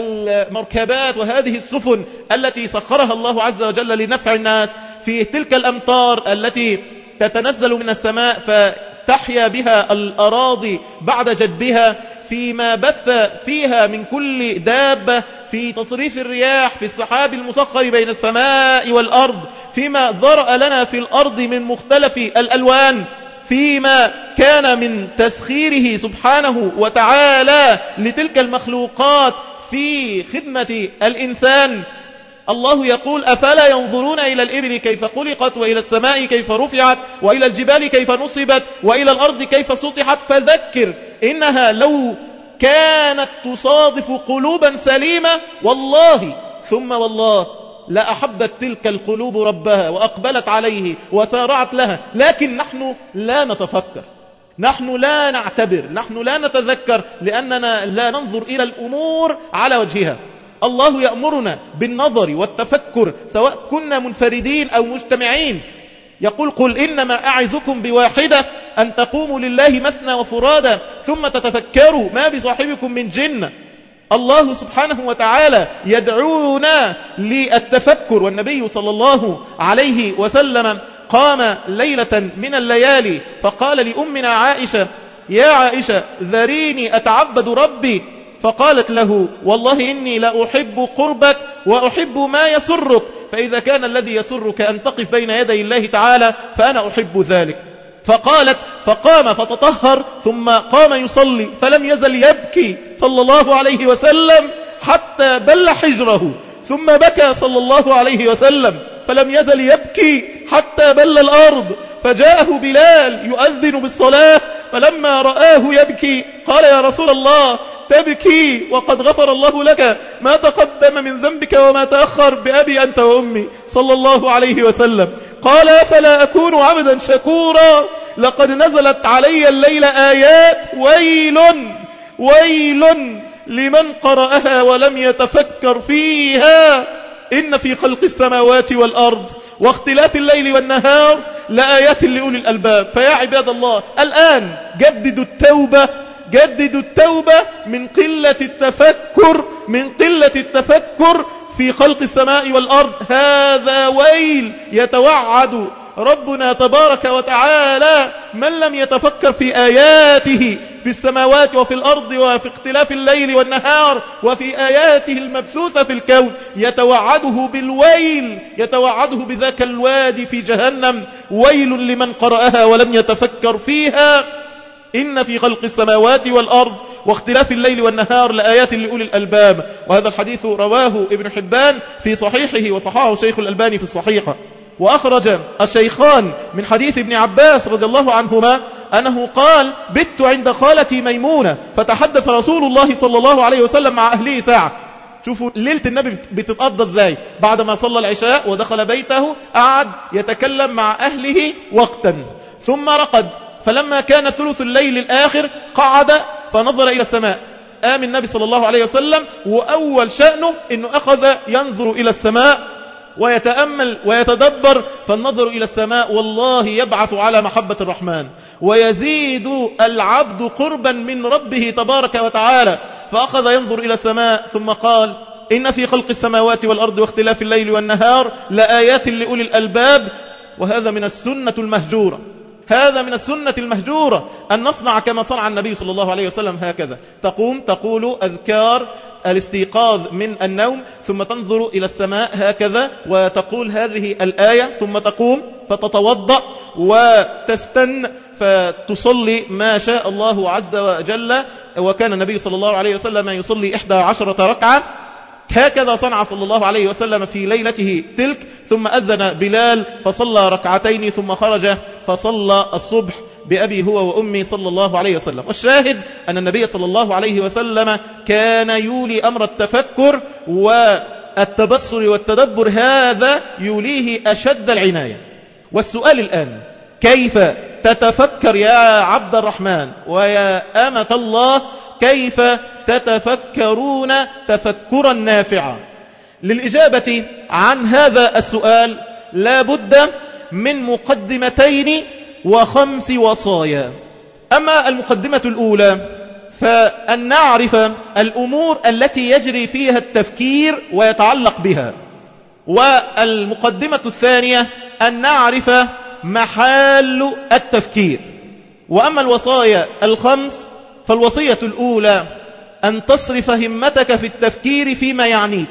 المركبات وهذه السفن التي سخرها الله عز وجل لنفع الناس، في تلك الأمطار التي تتنزل من السماء فتحيا بها الأراضي بعد جدبها، فيما بث فيها من كل دابة، في تصريف الرياح، في السحاب المسخر بين السماء والأرض، فيما ذرأ لنا في الأرض من مختلف الألوان، فيما كان من تسخيره سبحانه وتعالى لتلك المخلوقات في خدمة الإنسان. الله يقول أفلا ينظرون إلى الإبل كيف خلقت، وإلى السماء كيف رفعت، وإلى الجبال كيف نصبت، وإلى الأرض كيف سطحت، فذكر إنها لو كانت تصادف قلوبا سليمة والله ثم والله لأحبت تلك القلوب ربها وأقبلت عليه وسارعت لها. لكن نحن لا نتفكر، نحن لا نعتبر، نحن لا نتذكر، لأننا لا ننظر إلى الأمور على وجهها. الله يأمرنا بالنظر والتفكر سواء كنا منفردين أو مجتمعين. يقول قل إنما أعظكم بواحدة أن تقوموا لله مثنى وفرادا ثم تتفكروا ما بصاحبكم من جنة. الله سبحانه وتعالى يدعونا للتفكر، والنبي صلى الله عليه وسلم قام ليلة من الليالي فقال لأمنا عائشة يا عائشة ذريني أتعبد ربي، فقالت له والله إني لا أحب قربك وأحب ما يسرك، فإذا كان الذي يسرك أن تقف بين يدي الله تعالى فأنا أحب ذلك. فقالت فقام فتطهر ثم قام يصلي، فلم يزل يبكي صلى الله عليه وسلم حتى بل حجره، ثم بكى صلى الله عليه وسلم فلم يزل يبكي حتى بل الأرض، فجاءه بلال يؤذن بالصلاة، فلما رآه يبكي قال يا رسول الله تبكي وقد غفر الله لك ما تقدم من ذنبك وما تأخر بأبي أنت وأمي صلى الله عليه وسلم. قال فلا أكون عبدا شكورا، لقد نزلت علي الليل آيات ويل ويل لمن قرأها ولم يتفكر فيها، إن في خلق السماوات والأرض واختلاف الليل والنهار لآيات لأولي الألباب. فيا عباد الله الآن جددوا التوبة، جددوا التوبة من قلة التفكر، من قلة التفكر في خلق السماء والأرض. هذا ويل يتوعد ربنا تبارك وتعالى من لم يتفكر في آياته في السماوات وفي الأرض وفي اختلاف الليل والنهار وفي آياته المبثوثة في الكون، يتوعده بالويل، يتوعده بذاك الوادي في جهنم، ويل لمن قرأها ولم يتفكر فيها. إن في خلق السماوات والأرض واختلاف الليل والنهار لآيات لأولي الألباب. وهذا الحديث رواه ابن حبان في صحيحه وصححه شيخ الألباني في الصحيحة. وأخرج الشيخان من حديث ابن عباس رضي الله عنهما أنه قال: بت عند خالتي ميمونة فتحدث رسول الله صلى الله عليه وسلم مع أهله ساعة. شوفوا ليلة النبي بتتقضى ازاي، بعدما صلى العشاء ودخل بيته قعد يتكلم مع أهله وقتا ثم رقد، فلما كان ثلث الليل الآخر قعد فنظر إلى السماء. قام النبي صلى الله عليه وسلم وأول شأنه أنه أخذ ينظر إلى السماء ويتأمل ويتدبر، فالنظر إلى السماء والله يبعث على محبة الرحمن ويزيد العبد قربا من ربه تبارك وتعالى. فأخذ ينظر إلى السماء ثم قال: إن في خلق السماوات والأرض واختلاف الليل والنهار لآيات لأولي الألباب. وهذا من السنة المهجورة، هذا من السنة المهجورة أن نصنع كما صنع النبي صلى الله عليه وسلم. هكذا تقوم تقول أذكار الاستيقاظ من النوم ثم تنظر إلى السماء هكذا وتقول هذه الآية، ثم تقوم فتتوضأ وتستن فتصلي ما شاء الله عز وجل. وكان النبي صلى الله عليه وسلم يصلي إحدى عشرة ركعة، هكذا صنع صلى الله عليه وسلم في ليلته تلك. ثم أذن بلال فصلى ركعتين ثم خرج فصلى الصبح بأبي هو وأمي صلى الله عليه وسلم. والشاهد أن النبي صلى الله عليه وسلم كان يولي أمر التفكر والتبصر والتدبر، هذا يوليه أشد العناية. والسؤال الآن: كيف تتفكر يا عبد الرحمن ويا أمة الله؟ كيف تتفكرون تفكرا نافعا؟ للإجابة عن هذا السؤال لا بد من مقدمتين وخمس وصايا. أما المقدمة الأولى فأن نعرف الأمور التي يجري فيها التفكير ويتعلق بها، والمقدمة الثانية أن نعرف محال التفكير. وأما الوصايا الخمس فالوصية الأولى أن تصرف همتك في التفكير فيما يعنيك،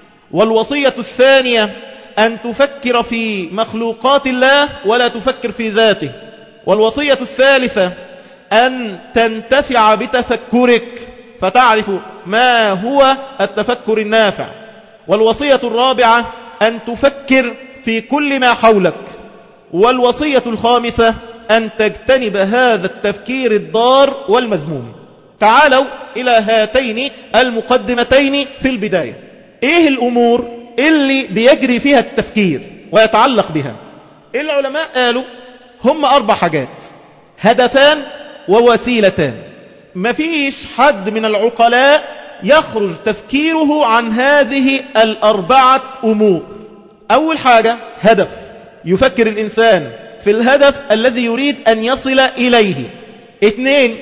والوصية الثانية أن تفكر في مخلوقات الله ولا تفكر في ذاته، والوصية الثالثة أن تنتفع بتفكرك فتعرف ما هو التفكر النافع، والوصية الرابعة أن تفكر في كل ما حولك، والوصية الخامسة أن تجتنب هذا التفكير الضار والمذموم. تعالوا إلى هاتين المقدمتين في البداية. إيه الأمور اللي بيجري فيها التفكير ويتعلق بها؟ العلماء قالوا هم أربع حاجات: هدفان ووسيلتان. مفيش حد من العقلاء يخرج تفكيره عن هذه الأربعة أمور. أول حاجة هدف، يفكر الإنسان في الهدف الذي يريد أن يصل إليه. اثنين،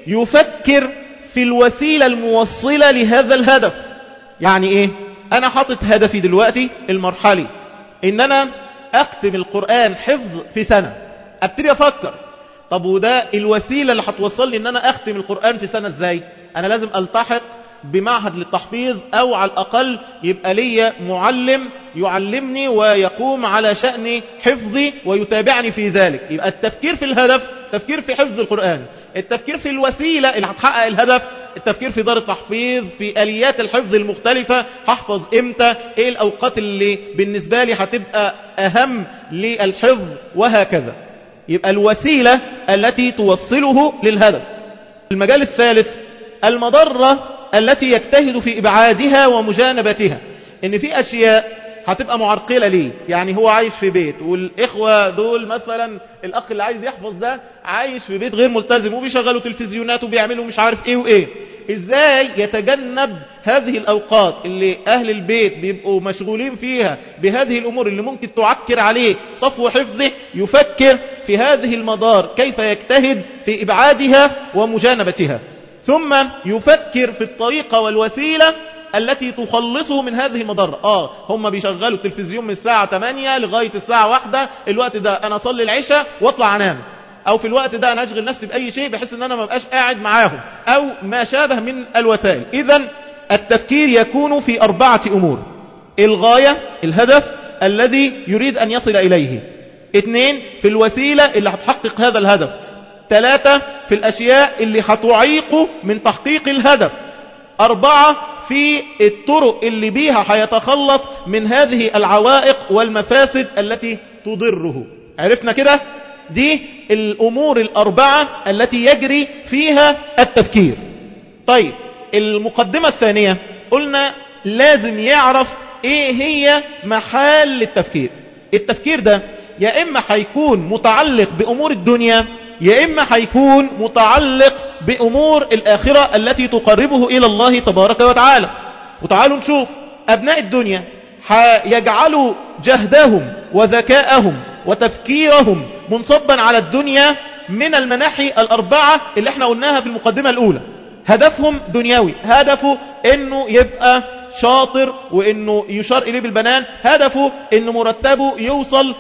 يفكر في الوسيلة الموصلة لهذا الهدف. يعني إيه؟ أنا حاطط هدفي دلوقتي المرحلي إن أنا أختم القرآن حفظ في سنة. أبتدي أفكر، طب وده الوسيلة اللي هتوصلني إن أنا أختم القرآن في سنة إزاي؟ أنا لازم ألتحق بمعهد للتحفيظ، أو على الأقل يبقى لي معلم يعلمني ويقوم على شأن حفظي ويتابعني في ذلك. يبقى التفكير في الهدف تفكير في حفظ القرآن، التفكير في الوسيلة اللي هتحقق الهدف التفكير في دار التحفيظ، في آليات الحفظ المختلفة، هحفظ إمتى، إيه الأوقات اللي بالنسبة لي هتبقى أهم للحفظ، وهكذا. يبقى الوسيلة التي توصله للهدف. المجال الثالث المضرة التي يجتهد في إبعادها ومجانبتها. إن في أشياء هتبقى معرقلة ليه، يعني هو عايش في بيت والإخوة دول مثلا الأخ اللي عايز يحفظ ده عايش في بيت غير ملتزم وبيشغلوا تلفزيونات وبيعملوا مش عارف إيه وإيه. إزاي يتجنب هذه الأوقات اللي أهل البيت بيبقوا مشغولين فيها بهذه الأمور اللي ممكن تعكر عليه صفو حفظه؟ يفكر في هذه المدار كيف يجتهد في إبعادها ومجانبتها. ثم يفكر في الطريقة والوسيلة التي تخلصه من هذه المضرة. آه هم بيشغلوا التلفزيون من الساعة ثمانية لغاية الساعة واحدة، الوقت ده أنا أصلي العشاء وأطلع أنام، أو في الوقت ده أنا أشغل نفسي بأي شيء بحيث أن أنا ما بقاش قاعد معاهم، أو ما شابه من الوسائل. إذن التفكير يكون في أربعة أمور: الغاية، الهدف الذي يريد أن يصل إليه. اثنين، في الوسيلة اللي هتحقق هذا الهدف. ثلاثة في الأشياء اللي هتعيقه من تحقيق الهدف. أربعة في الطرق اللي بيها هيتخلص من هذه العوائق والمفاسد التي تضره. عرفنا كده؟ دي الأمور الأربعة التي يجري فيها التفكير. طيب المقدمة الثانية قلنا لازم يعرف ايه هي محال التفكير. التفكير ده يا إما هيكون متعلق بأمور الدنيا يا إما هيكون متعلق بأمور الآخرة التي تقربه إلى الله تبارك وتعالى. وتعالوا نشوف أبناء الدنيا هيجعلوا جهدهم وذكاءهم وتفكيرهم منصبا على الدنيا من المناحي الأربعة اللي احنا قلناها في المقدمة الأولى. هدفهم دنيوي، هدفه انه يبقى شاطر وانه يشار اليه بالبنان، هدفه انه مرتبه يوصل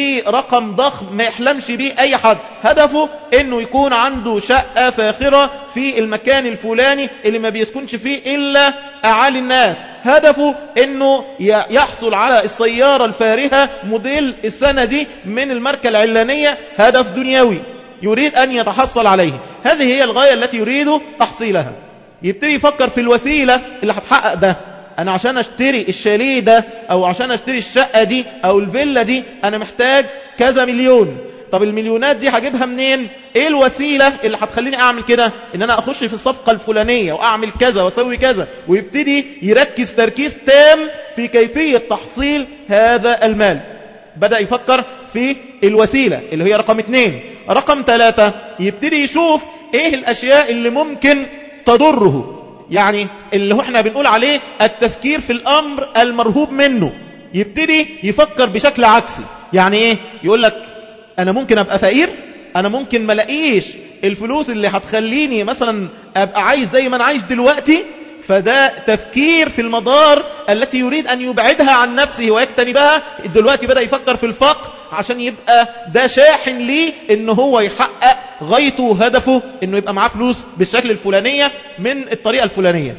لرقم ضخم ما يحلمش بيه اي حد، هدفه انه يكون عنده شقة فاخرة في المكان الفلاني اللي ما بيسكنش فيه الا اعالي الناس، هدفه انه يحصل على السيارة الفارهة موديل السنة دي من الماركة العلانية. هدف دنيوي يريد أن يتحصل عليه. هذه هي الغاية التي يريد تحصيلها. يبتدي يفكر في الوسيلة اللي هتحقق ده. أنا عشان أشتري الشاليه ده أو عشان أشتري الشقة دي أو الفيلا دي أنا محتاج كذا مليون. طب المليونات دي هجيبها منين؟ إيه الوسيلة اللي هتخليني أعمل كده؟ إن أنا أخش في الصفقة الفلانية وأعمل كذا وأسوي كذا، ويبتدي يركز تركيز تام في كيفية تحصيل هذا المال. بدأ يفكر في الوسيلة اللي هي رقم اثنين. رقم ثلاثة يبتدي يشوف ايه الاشياء اللي ممكن تضره، يعني اللي هو احنا بنقول عليه التفكير في الامر المرهوب منه. يبتدي يفكر بشكل عكسي. يعني ايه؟ يقول لك انا ممكن ابقى فقير، انا ممكن ملاقيش الفلوس اللي هتخليني مثلا ابقى عايز زي ما انا عايش دلوقتي. فده تفكير في المضار التي يريد أن يبعدها عن نفسه ويجتنبها. دلوقتي بدأ يفكر في الفقر عشان يبقى ده شاحن ليه إنه هو يحقق غايته وهدفه إنه يبقى معاه فلوس بالشكل الفلانية من الطريقة الفلانية.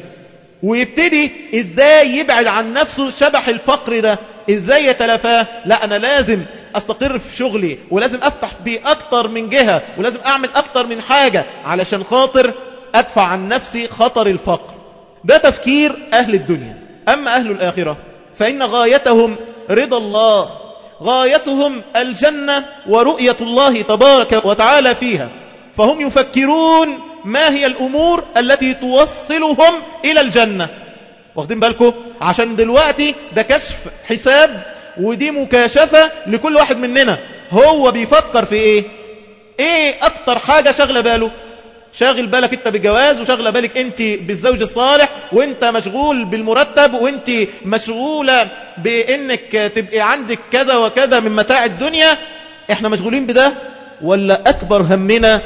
ويبتدي إزاي يبعد عن نفسه شبح الفقر ده، إزاي يتلافاه. لا أنا لازم أستقر في شغلي ولازم أفتح بيه أكتر من جهة ولازم أعمل أكتر من حاجة علشان خاطر أدفع عن نفسي خطر الفقر. ده تفكير أهل الدنيا. أما أهل الآخرة فإن غايتهم رضا الله، غايتهم الجنة ورؤية الله تبارك وتعالى فيها. فهم يفكرون ما هي الأمور التي توصلهم إلى الجنة. واخدين بالكم؟ عشان دلوقتي ده كشف حساب ودي مكاشفة لكل واحد مننا. هو بيفكر في إيه؟ إيه أكتر حاجة شغلة باله؟ شاغل بالك انت بالجواز، وشاغله بالك انت بالزوج الصالح، وانت مشغول بالمرتب، وانت مشغولة بانك تبقي عندك كذا وكذا من متاع الدنيا. احنا مشغولين بده ولا اكبر همنا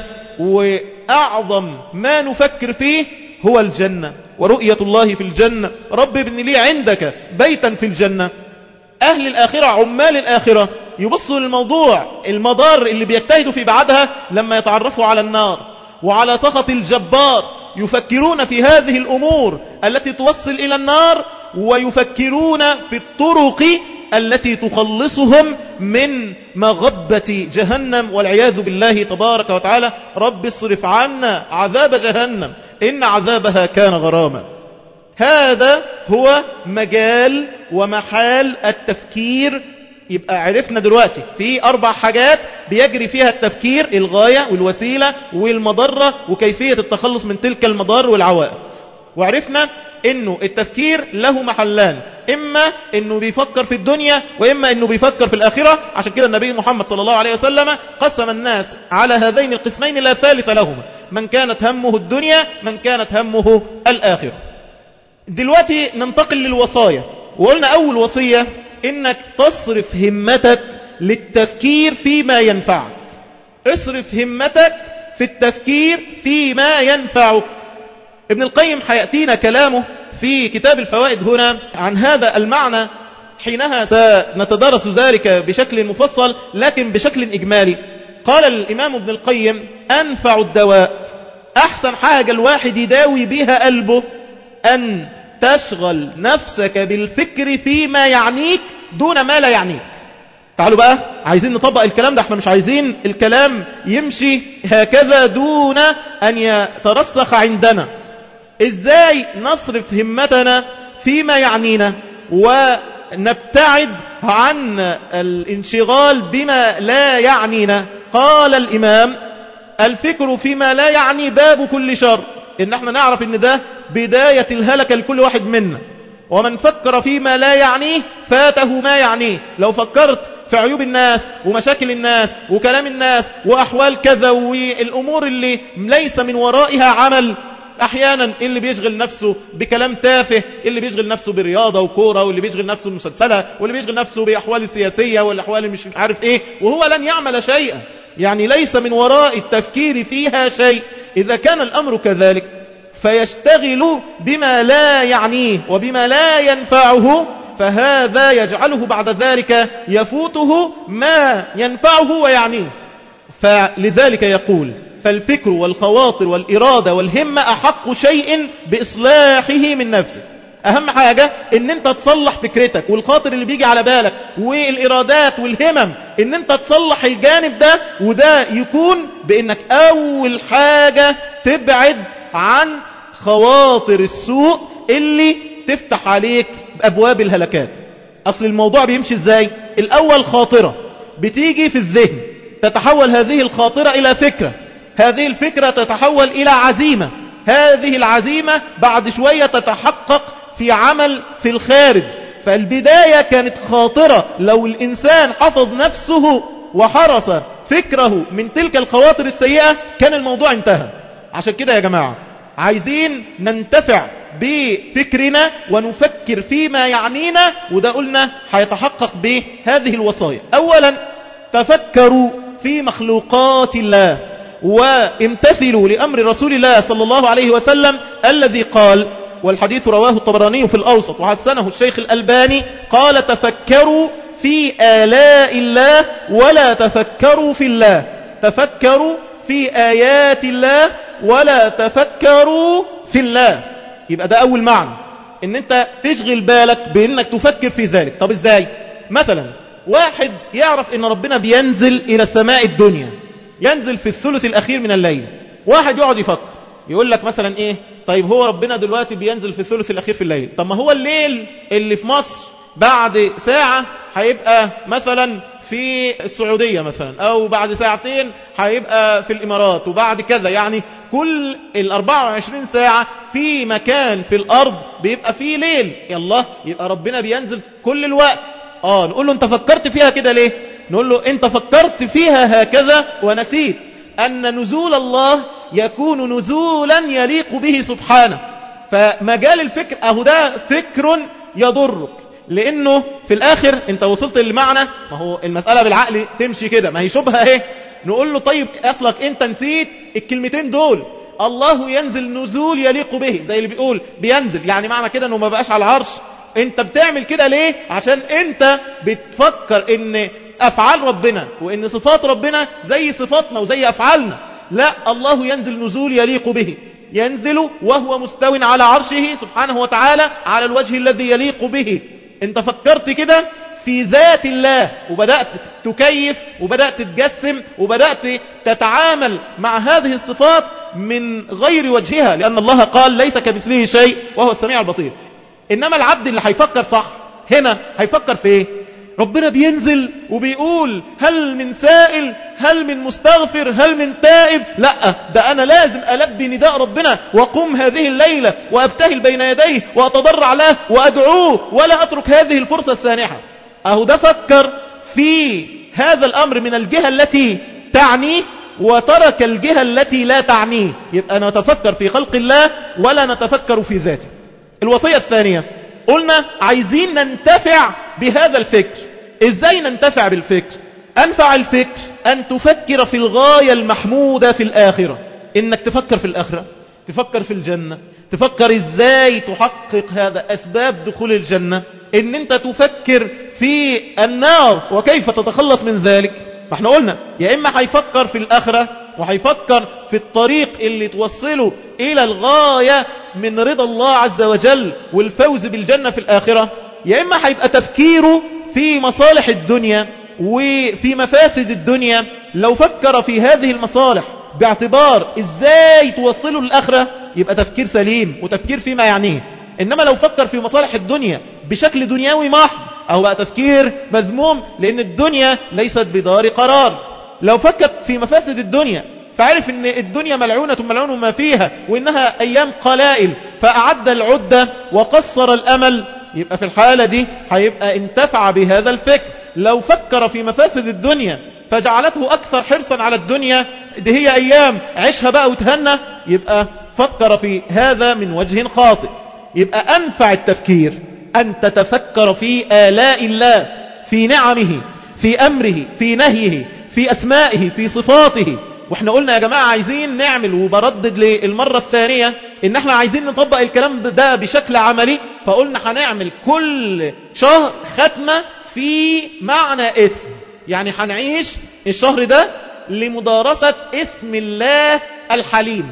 واعظم ما نفكر فيه هو الجنة ورؤية الله في الجنة؟ رب ابن لي عندك بيتا في الجنة. اهل الاخرة عمال الاخرة يبصوا للموضوع المضار اللي بيجتهدوا في بعدها لما يتعرفوا على النار وعلى سخط الجبار. يفكرون في هذه الأمور التي توصل إلى النار، ويفكرون في الطرق التي تخلصهم من مغبة جهنم والعياذ بالله تبارك وتعالى. رب اصرف عنا عذاب جهنم إن عذابها كان غراما. هذا هو مجال ومحال التفكير. يبقى عرفنا دلوقتي في أربع حاجات بيجري فيها التفكير: الغاية والوسيلة والمضرة وكيفية التخلص من تلك المضار والعوائق. وعرفنا انه التفكير له محلان: اما انه بيفكر في الدنيا واما انه بيفكر في الآخرة. عشان كده النبي محمد صلى الله عليه وسلم قسم الناس على هذين القسمين لا ثالث لهما: من كانت همه الدنيا من كانت همه الآخرة. دلوقتي ننتقل للوصايا. وقلنا أول وصية إنك تصرف همتك للتفكير فيما ينفعك. اصرف همتك في التفكير فيما ينفعك. ابن القيم حيأتينا كلامه في كتاب الفوائد هنا عن هذا المعنى، حينها سنتدرس ذلك بشكل مفصل لكن بشكل إجمالي. قال الإمام ابن القيم: أنفع الدواء، أحسن حاجة الواحد يداوي بها قلبه، أن تشغل نفسك بالفكر فيما يعنيك دون ما لا يعنيك. تعالوا بقى عايزين نطبق الكلام ده. احنا مش عايزين الكلام يمشي هكذا دون أن يترسخ عندنا. ازاي نصرف همتنا فيما يعنينا ونبتعد عن الانشغال بما لا يعنينا؟ قال الإمام: الفكر فيما لا يعني باب كل شر. إن احنا نعرف إن ده بداية الهلكة لكل واحد منا. ومن فكر فيما لا يعنيه فاته ما يعنيه. لو فكرت في عيوب الناس ومشاكل الناس وكلام الناس وأحوال كذا والأمور اللي ليس من ورائها عمل، أحيانا اللي بيشغل نفسه بكلام تافه، اللي بيشغل نفسه برياضة وكورة، واللي بيشغل نفسه بمسلسلة، واللي بيشغل نفسه بأحوال السياسية والأحوال مش عارف إيه، وهو لن يعمل شيئا. يعني ليس من وراء التفكير فيها شيء. إذا كان الأمر كذلك فيشتغل بما لا يعنيه وبما لا ينفعه، فهذا يجعله بعد ذلك يفوته ما ينفعه ويعنيه. فلذلك يقول: فالفكر والخواطر والإرادة والهمة أحق شيء بإصلاحه من نفسك. أهم حاجة إن أنت تصلح فكرتك والخاطر اللي بيجي على بالك والإرادات والهمم، إن أنت تصلح الجانب ده. وده يكون بإنك أول حاجة تبعد عن خواطر السوء اللي تفتح عليك أبواب الهلكات. أصل الموضوع بيمشي إزاي؟ الأول خاطرة بتيجي في الذهن، تتحول هذه الخاطرة إلى فكرة، هذه الفكرة تتحول إلى عزيمة، هذه العزيمة بعد شوية تتحقق في عمل في الخارج. فالبداية كانت خاطرة. لو الإنسان حفظ نفسه وحرس فكره من تلك الخواطر السيئة كان الموضوع انتهى. عشان كده يا جماعة عايزين ننتفع بفكرنا ونفكر فيما يعنينا، وده قلنا هيتحقق بهذه الوصايا. أولا تفكروا في مخلوقات الله وامتثلوا لأمر رسول الله صلى الله عليه وسلم الذي قال، والحديث رواه الطبراني في الأوسط وحسنه الشيخ الألباني، قال: تفكروا في آلاء الله ولا تفكروا في الله. تفكروا في آيات الله ولا تفكروا في الله. يبقى ده أول معنى، إن أنت تشغل بالك بأنك تفكر في ذلك. طب إزاي؟ مثلا واحد يعرف إن ربنا بينزل إلى السماء الدنيا، ينزل في الثلث الأخير من الليل. واحد يقعد يفكر يقول لك مثلا إيه؟ طيب هو ربنا دلوقتي بينزل في الثلث الأخير في الليل، طب ما هو الليل اللي في مصر بعد ساعة هيبقى مثلا في السعودية مثلا، أو بعد ساعتين هيبقى في الإمارات، وبعد كذا. يعني كل الأربعة وعشرين ساعة في مكان في الأرض بيبقى فيه ليل. يلا يبقى ربنا بينزل كل الوقت. آه نقول له أنت فكرت فيها كده ليه؟ نقول له أنت فكرت فيها هكذا ونسيت أن نزول الله يكون نزولا يليق به سبحانه. فمجال الفكر أهو ده فكر يضرك، لأنه في الآخر أنت وصلت للمعنى. ما هو المسألة بالعقل تمشي كده، ما هي شبهة ايه. نقول له طيب أصلك أنت نسيت الكلمتين دول. الله ينزل نزول يليق به، زي اللي بيقول بينزل، يعني معنى كده أنه ما بقاش على العرش. أنت بتعمل كده ليه؟ عشان أنت بتفكر أن أفعال ربنا وأن صفات ربنا زي صفاتنا وزي أفعالنا. لا، الله ينزل نزول يليق به، ينزل وهو مستو على عرشه سبحانه وتعالى على الوجه الذي يليق به. انت فكرت كده في ذات الله وبدأت تكيف وبدأت تتجسم وبدأت تتعامل مع هذه الصفات من غير وجهها، لأن الله قال ليس كمثله شيء وهو السميع البصير. إنما العبد اللي هيفكر صح هنا هيفكر في ايه؟ ربنا بينزل وبيقول هل من سائل، هل من مستغفر، هل من تائب؟ لا، ده أنا لازم ألبي نداء ربنا وقم هذه الليلة وأبتهل بين يديه وأتضرع له وأدعوه ولا أترك هذه الفرصة السانحة. أهو ده فكر في هذا الأمر من الجهة التي تعنيه وترك الجهة التي لا تعنيه. يبقى نتفكر في خلق الله ولا نتفكر في ذاته. الوصية الثانية قلنا عايزين ننتفع بهذا الفكر. إزاي ننتفع بالفكر؟ أنفع الفكر أن تفكر في الغاية المحمودة في الآخرة. إنك تفكر في الآخرة، تفكر في الجنة، تفكر إزاي تحقق هذا أسباب دخول الجنة، إن أنت تفكر في النار وكيف تتخلص من ذلك. فاحنا قلنا يا إما هيفكر في الآخرة وهيفكر في الطريق اللي توصله إلى الغاية من رضا الله عز وجل والفوز بالجنة في الآخرة، يا إما هيبقى تفكيره في مصالح الدنيا وفي مفاسد الدنيا، لو فكر في هذه المصالح باعتبار ازاي توصله للآخرة يبقى تفكير سليم وتفكير فيما يعنيه. إنما لو فكر في مصالح الدنيا بشكل دنيوي محض أو بقى تفكير مذموم، لأن الدنيا ليست بدار قرار. لو فكر في مفاسد الدنيا فعرف ان الدنيا ملعونة ملعون ما فيها وإنها أيام قلائل فأعد العدة وقصر الأمل، يبقى في الحالة دي هيبقى انتفع بهذا الفكر. لو فكر في مفاسد الدنيا فجعلته أكثر حرصا على الدنيا، دي هي أيام عيشها بقى وتهنى، يبقى فكر في هذا من وجه خاطئ. يبقى أنفع التفكير أن تتفكر في آلاء الله، في نعمه، في أمره، في نهيه، في أسمائه، في صفاته. واحنا قلنا يا جماعة عايزين نعمل، وبردد للمرة الثانية ان احنا عايزين نطبق الكلام ده بشكل عملي. فقلنا هنعمل كل شهر ختمة في معنى اسم، يعني هنعيش الشهر ده لمدارسة اسم الله الحليم،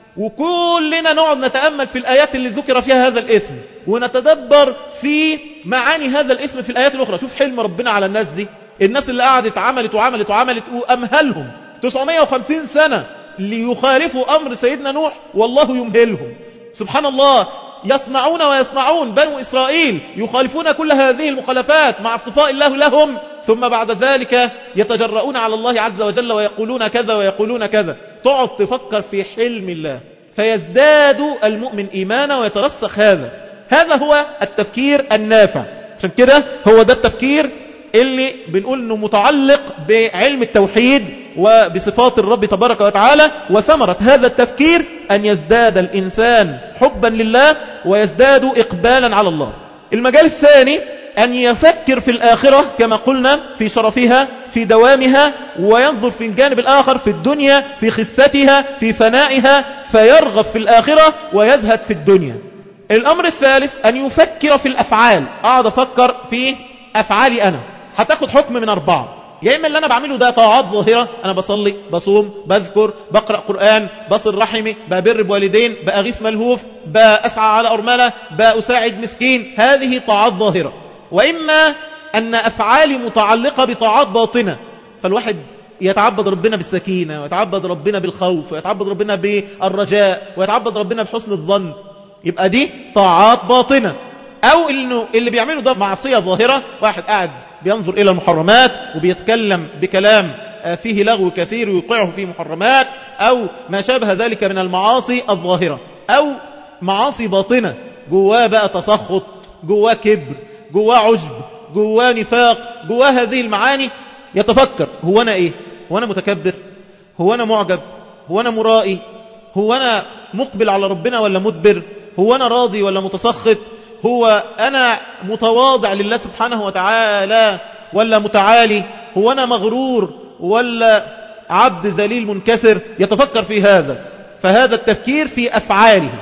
وكلنا نقعد نتأمل في الآيات اللي ذكر فيها هذا الاسم ونتدبر في معاني هذا الاسم في الآيات الأخرى. شوف حلم ربنا على الناس دي، الناس اللي قعدت عملت وعملت وعملت وأمهلهم تسعمائة وخمسين سنة ليخالفوا أمر سيدنا نوح والله يمهلهم. سبحان الله، يصنعون ويصنعون بنو إسرائيل يخالفون كل هذه المخالفات مع اصطفاء الله لهم، ثم بعد ذلك يتجرؤون على الله عز وجل ويقولون كذا ويقولون كذا. تقعد تفكر في حلم الله فيزداد المؤمن إيمانا ويترسخ. هذا هذا هو التفكير النافع. عشان كده هو ده التفكير اللي بنقول انه متعلق بعلم التوحيد وبصفات الرب تبارك وتعالى. وثمرة هذا التفكير أن يزداد الإنسان حبا لله ويزداد إقبالا على الله. المجال الثاني أن يفكر في الآخرة كما قلنا، في شرفها، في دوامها، وينظر في الجانب الآخر في الدنيا، في خستها، في فنائها، فيرغب في الآخرة ويزهد في الدنيا. الأمر الثالث أن يفكر في الأفعال. أقعد أفكر في أفعالي أنا، هتاخد حكم من أربعة. يا إما اللي أنا بعمله ده طاعات ظاهرة، أنا بصلي، بصوم، بذكر، بقرأ قرآن، بصل رحمي، ببر بوالدين، بأغيث ملهوف، بأسعى على أرملة، بأساعد مسكين، هذه طاعات ظاهرة. وإما أن أفعالي متعلقة بطاعات باطنة، فالواحد يتعبد ربنا بالسكينة، ويتعبد ربنا بالخوف، ويتعبد ربنا بالرجاء، ويتعبد ربنا بحسن الظن، يبقى دي طاعات باطنة. أو إنه اللي بيعمله ده معصية ظاهرة، واحد قاعد بينظر إلى المحرمات وبيتكلم بكلام فيه لغو كثير ويوقعه في محرمات، أو ما شابه ذلك من المعاصي الظاهرة. أو معاصي باطنة جواه بقى تسخط، جواه كبر، جواه عجب، جواه نفاق، جواه هذه المعاني. يتفكر، هو أنا إيه؟ هو أنا متكبر؟ هو أنا معجب؟ هو أنا مرائي؟ هو أنا مقبل على ربنا ولا مدبر؟ هو أنا راضي ولا متسخط؟ هو أنا متواضع لله سبحانه وتعالى ولا متعالي؟ هو أنا مغرور ولا عبد ذليل منكسر؟ يتفكر في هذا. فهذا التفكير في أفعاله.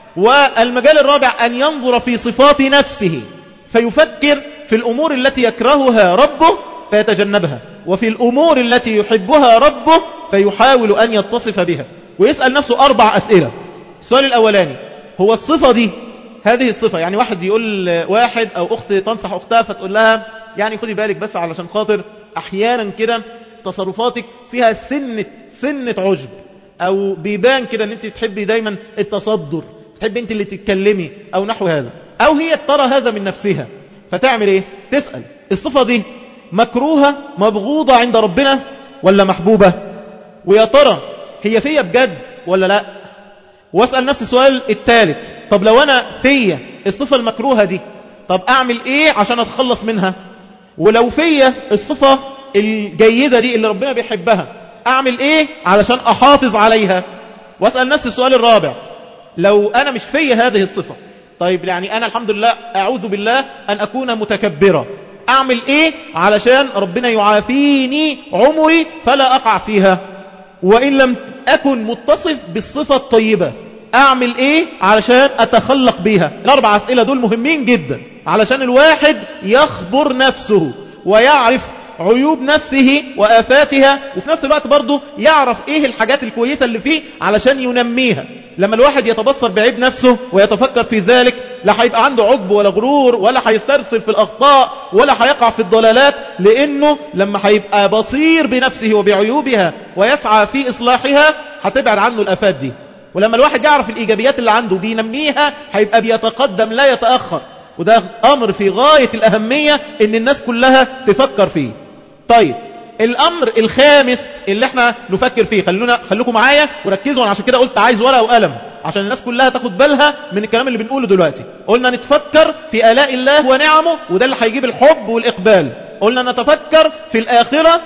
والمجال الرابع أن ينظر في صفات نفسه، فيفكر في الأمور التي يكرهها ربه فيتجنبها، وفي الأمور التي يحبها ربه فيحاول أن يتصف بها. ويسأل نفسه أربع أسئلة. السؤال الأولاني، هو الصفة دي، هذه الصفة، يعني واحد يقول واحد أو أخت تنصح أختها فتقول لها يعني خدي بالك بس علشان خاطر أحيانا كده تصرفاتك فيها سنة سنة عجب، أو بيبان كده أن أنت تحبي دايما التصدر، تحبي أنت اللي تتكلمي أو نحو هذا. أو هي ترى هذا من نفسها فتعمل إيه؟ تسأل الصفة دي مكروهة مبغوضة عند ربنا ولا محبوبة؟ ويا ترى هي فيا بجد ولا لا؟ واسأل نفس السؤال الثالث، طب لو أنا فيا الصفة المكروهة دي، طب أعمل إيه عشان أتخلص منها؟ ولو فيا الصفة الجيدة دي اللي ربنا بيحبها، أعمل إيه علشان أحافظ عليها؟ واسأل نفس السؤال الرابع، لو أنا مش فيا هذه الصفة، طيب يعني أنا الحمد لله أعوذ بالله أن أكون متكبرة، أعمل إيه علشان ربنا يعافيني عمري فلا أقع فيها؟ وإن لم أكن متصف بالصفة الطيبة، أعمل إيه علشان أتخلق بها؟ الأربع أسئلة دول مهمين جدا علشان الواحد يخبر نفسه ويعرف عيوب نفسه وآفاتها، وفي نفس الوقت برضه يعرف إيه الحاجات الكويسة اللي فيه علشان ينميها. لما الواحد يتبصر بعيب نفسه ويتفكر في ذلك لا هيبقى عنده عجب ولا غرور ولا هيسترسل في الأخطاء ولا هيقع في الضلالات، لأنه لما هيبقى بصير بنفسه وبعيوبها ويسعى في إصلاحها هتبعد عنه الآفات دي. ولما الواحد يعرف الإيجابيات اللي عنده بينميها هيبقى بيتقدم لا يتأخر، وده أمر في غاية الأهمية إن الناس كلها تفكر فيه. طيب الأمر الخامس اللي احنا نفكر فيه، خلونا خلوكم معايا وركزوا، عشان كده قلت عايز ورقة وقلم عشان الناس كلها تاخد بالها من الكلام اللي بنقوله دلوقتي. قلنا نتفكر في آلاء الله ونعمه، وده اللي هيجيب الحب والإقبال. قلنا نتفكر في الآخرة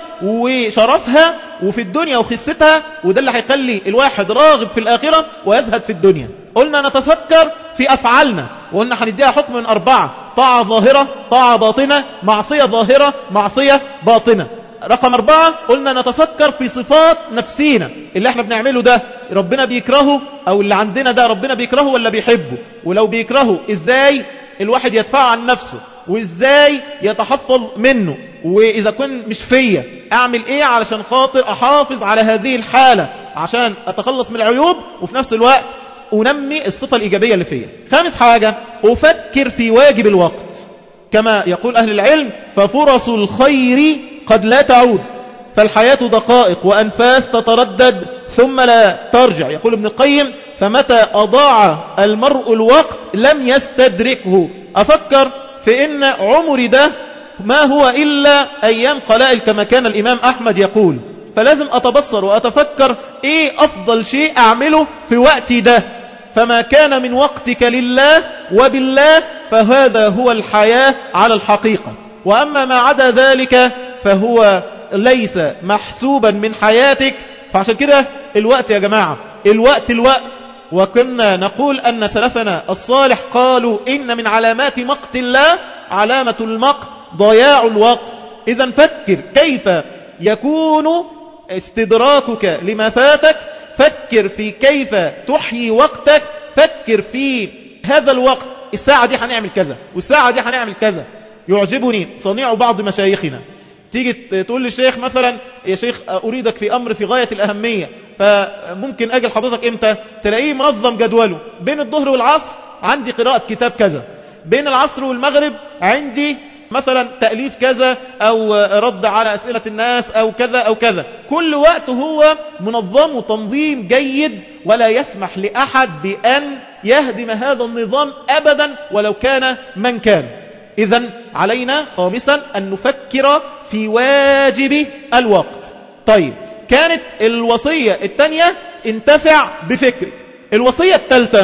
وشرفها وفي الدنيا وخستها، وده اللي هيخلي الواحد راغب في الآخرة ويزهد في الدنيا. قلنا نتفكر في أفعالنا، وقلنا هنديها حكم من أربعة: طاعة ظاهرة، طاعة باطنة، معصية ظاهرة، معصية باطنة. رقم أربعة قلنا نتفكر في صفات نفسينا، اللي احنا بنعمله ده ربنا بيكرهه، أو اللي عندنا ده ربنا بيكرهه ولا بيحبه، ولو بيكرهه إزاي الواحد يدفع عن نفسه، وإزاي يتحفظ منه، وإذا كنت مش فيا أعمل إيه علشان خاطر أحافظ على هذه الحالة عشان أتخلص من العيوب وفي نفس الوقت أنمي الصفة الإيجابية اللي فيا. خامس حاجة أفكر في واجب الوقت، كما يقول أهل العلم: ففرص الخير قد لا تعود، فالحياة دقائق وأنفاس تتردد ثم لا ترجع. يقول ابن القيم: فمتى أضاع المرء الوقت لم يستدركه. أفكر في إن عمري ده ما هو إلا أيام قلائل، كما كان الإمام أحمد يقول. فلازم أتبصر وأتفكر إيه أفضل شيء أعمله في وقتي ده، فما كان من وقتك لله وبالله فهذا هو الحياة على الحقيقة، وأما ما عدا ذلك فهو ليس محسوبا من حياتك. فعشان كده الوقت يا جماعة، الوقت الوقت. وكنا نقول أن سلفنا الصالح قالوا: إن من علامات مقت الله علامة المقت ضياع الوقت. إذا فكر كيف يكون استدراكك لما فاتك، فكر في كيف تحيي وقتك، فكر في هذا الوقت الساعة دي هنعمل كذا والساعة دي هنعمل كذا. يعجبني صنيع بعض مشايخنا، تيجي تقول للشيخ مثلا: يا شيخ أريدك في أمر في غاية الأهمية، فممكن أجل حضرتك إمتى؟ تلاقيه منظم جدوله: بين الظهر والعصر عندي قراءة كتاب كذا، بين العصر والمغرب عندي مثلا تأليف كذا أو رد على أسئلة الناس أو كذا أو كذا. كل وقت هو منظم وتنظيم جيد، ولا يسمح لأحد بأن يهدم هذا النظام أبدا ولو كان من كان. إذن علينا خامسا أن نفكر في واجب الوقت. طيب كانت الوصية الثانية: انتفع بفكرك. الوصية الثالثة: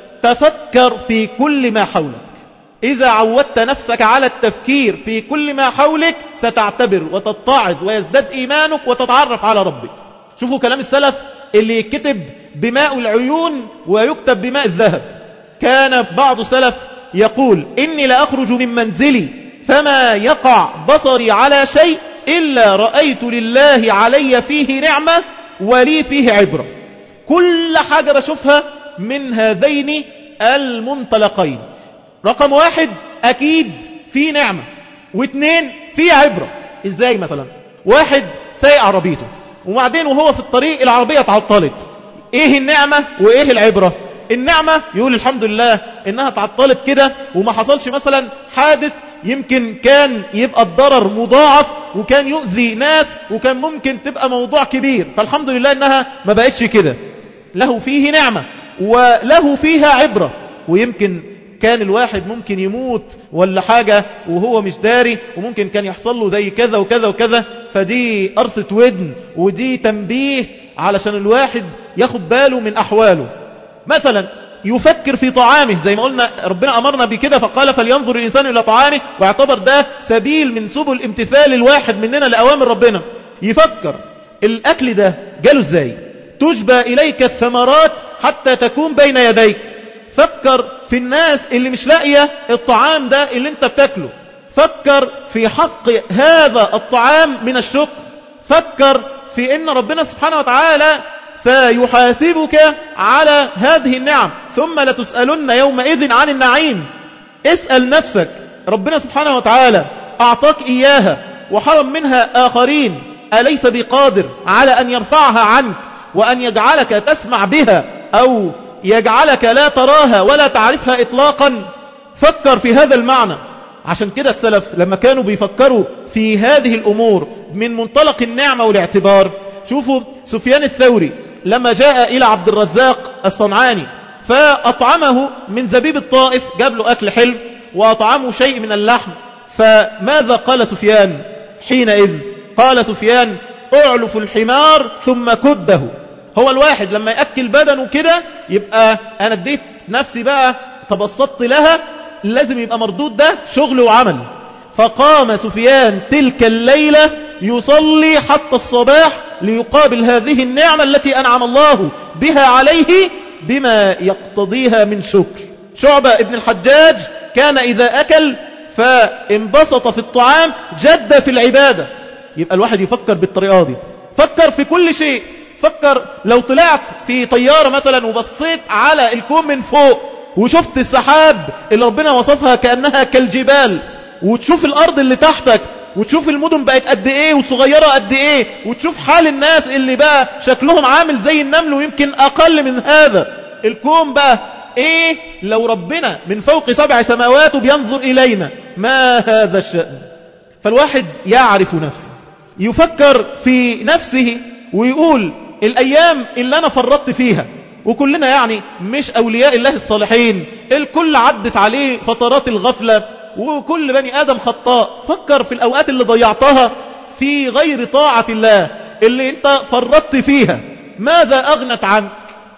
تفكر في كل ما حولك. إذا عودت نفسك على التفكير في كل ما حولك ستعتبر وتتعظ ويزداد إيمانك وتتعرف على ربك. شوفوا كلام السلف اللي يكتب بماء العيون ويكتب بماء الذهب. كان بعض السلف يقول: إني لأخرج من منزلي فما يقع بصري على شيء إلا رأيت لله علي فيه نعمة ولي فيه عبرة. كل حاجة بشوفها من هذين المنطلقين: رقم واحد أكيد في نعمة، واثنين في عبرة. إزاي؟ مثلا واحد سايق عربيته وبعدين وهو في الطريق العربية تعطلت، إيه النعمة وإيه العبرة؟ النعمة يقول الحمد لله إنها تعطلت كده وما حصلش مثلا حادث يمكن كان يبقى الضرر مضاعف وكان يؤذي ناس وكان ممكن تبقى موضوع كبير، فالحمد لله إنها ما بقتش كده. له فيه نعمة وله فيها عبرة. ويمكن كان الواحد ممكن يموت ولا حاجة وهو مش داري، وممكن كان يحصل له زي كذا وكذا وكذا، فدي قرصة ودن ودي تنبيه علشان الواحد ياخد باله من أحواله. مثلا يفكر في طعامه، زي ما قلنا ربنا أمرنا بكده فقال: فلينظر الإنسان إلى طعامه، واعتبر ده سبيل من سبل امتثال الواحد مننا لأوامر ربنا. يفكر الأكل ده جاله إزاي، تجبى إليك الثمرات حتى تكون بين يديك. فكر في الناس اللي مش لاقية الطعام ده اللي انت بتاكله. فكر في حق هذا الطعام من الشكر. فكر في ان ربنا سبحانه وتعالى سيحاسبك على هذه النعم، ثم لتسألن يومئذ عن النعيم. اسأل نفسك، ربنا سبحانه وتعالى أعطاك إياها وحرم منها آخرين، أليس بقادر على أن يرفعها عنك وأن يجعلك تسمع بها أو يجعلك لا تراها ولا تعرفها إطلاقا. فكر في هذا المعنى. عشان كده السلف لما كانوا بيفكروا في هذه الأمور من منطلق النعمة والاعتبار، شوفوا سفيان الثوري لما جاء إلى عبد الرزاق الصنعاني فأطعمه من زبيب الطائف، جاب له أكل حلو وأطعمه شيء من اللحم، فماذا قال سفيان حينئذ؟ قال سفيان: أعلف الحمار ثم كده. هو الواحد لما يأكل بدنه كده يبقى أنا اديت نفسي بقى تبسطت لها، لازم يبقى مردود ده شغل وعمل. فقام سفيان تلك الليلة يصلي حتى الصباح ليقابل هذه النعمة التي أنعم الله بها عليه بما يقتضيها من شكر. شعبة ابن الحجاج كان إذا أكل فانبسط في الطعام جد في العبادة. يبقى الواحد يفكر بالطريقة دي، فكر في كل شيء. فكر لو طلعت في طيارة مثلا وبصيت على الكون من فوق وشفت السحاب اللي ربنا وصفها كأنها كالجبال، وتشوف الأرض اللي تحتك، وتشوف المدن بقت قد ايه وصغيرة قد ايه، وتشوف حال الناس اللي بقى شكلهم عامل زي النمل ويمكن أقل من هذا. الكون بقى ايه لو ربنا من فوق سبع سماوات بينظر إلينا؟ ما هذا الشأن؟ فالواحد يعرف نفسه، يفكر في نفسه ويقول الأيام اللي أنا فرطت فيها، وكلنا يعني مش أولياء الله الصالحين، الكل عدت عليه فترات الغفلة وكل بني آدم خطاء. فكر في الأوقات اللي ضيعتها في غير طاعة الله اللي انت فرطت فيها، ماذا أغنت عنك؟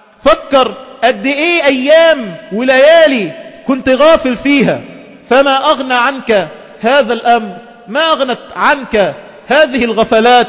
فكر قد ايه أيام وليالي كنت غافل فيها، فما أغنى عنك هذا الأمر؟ ما أغنت عنك هذه الغفلات؟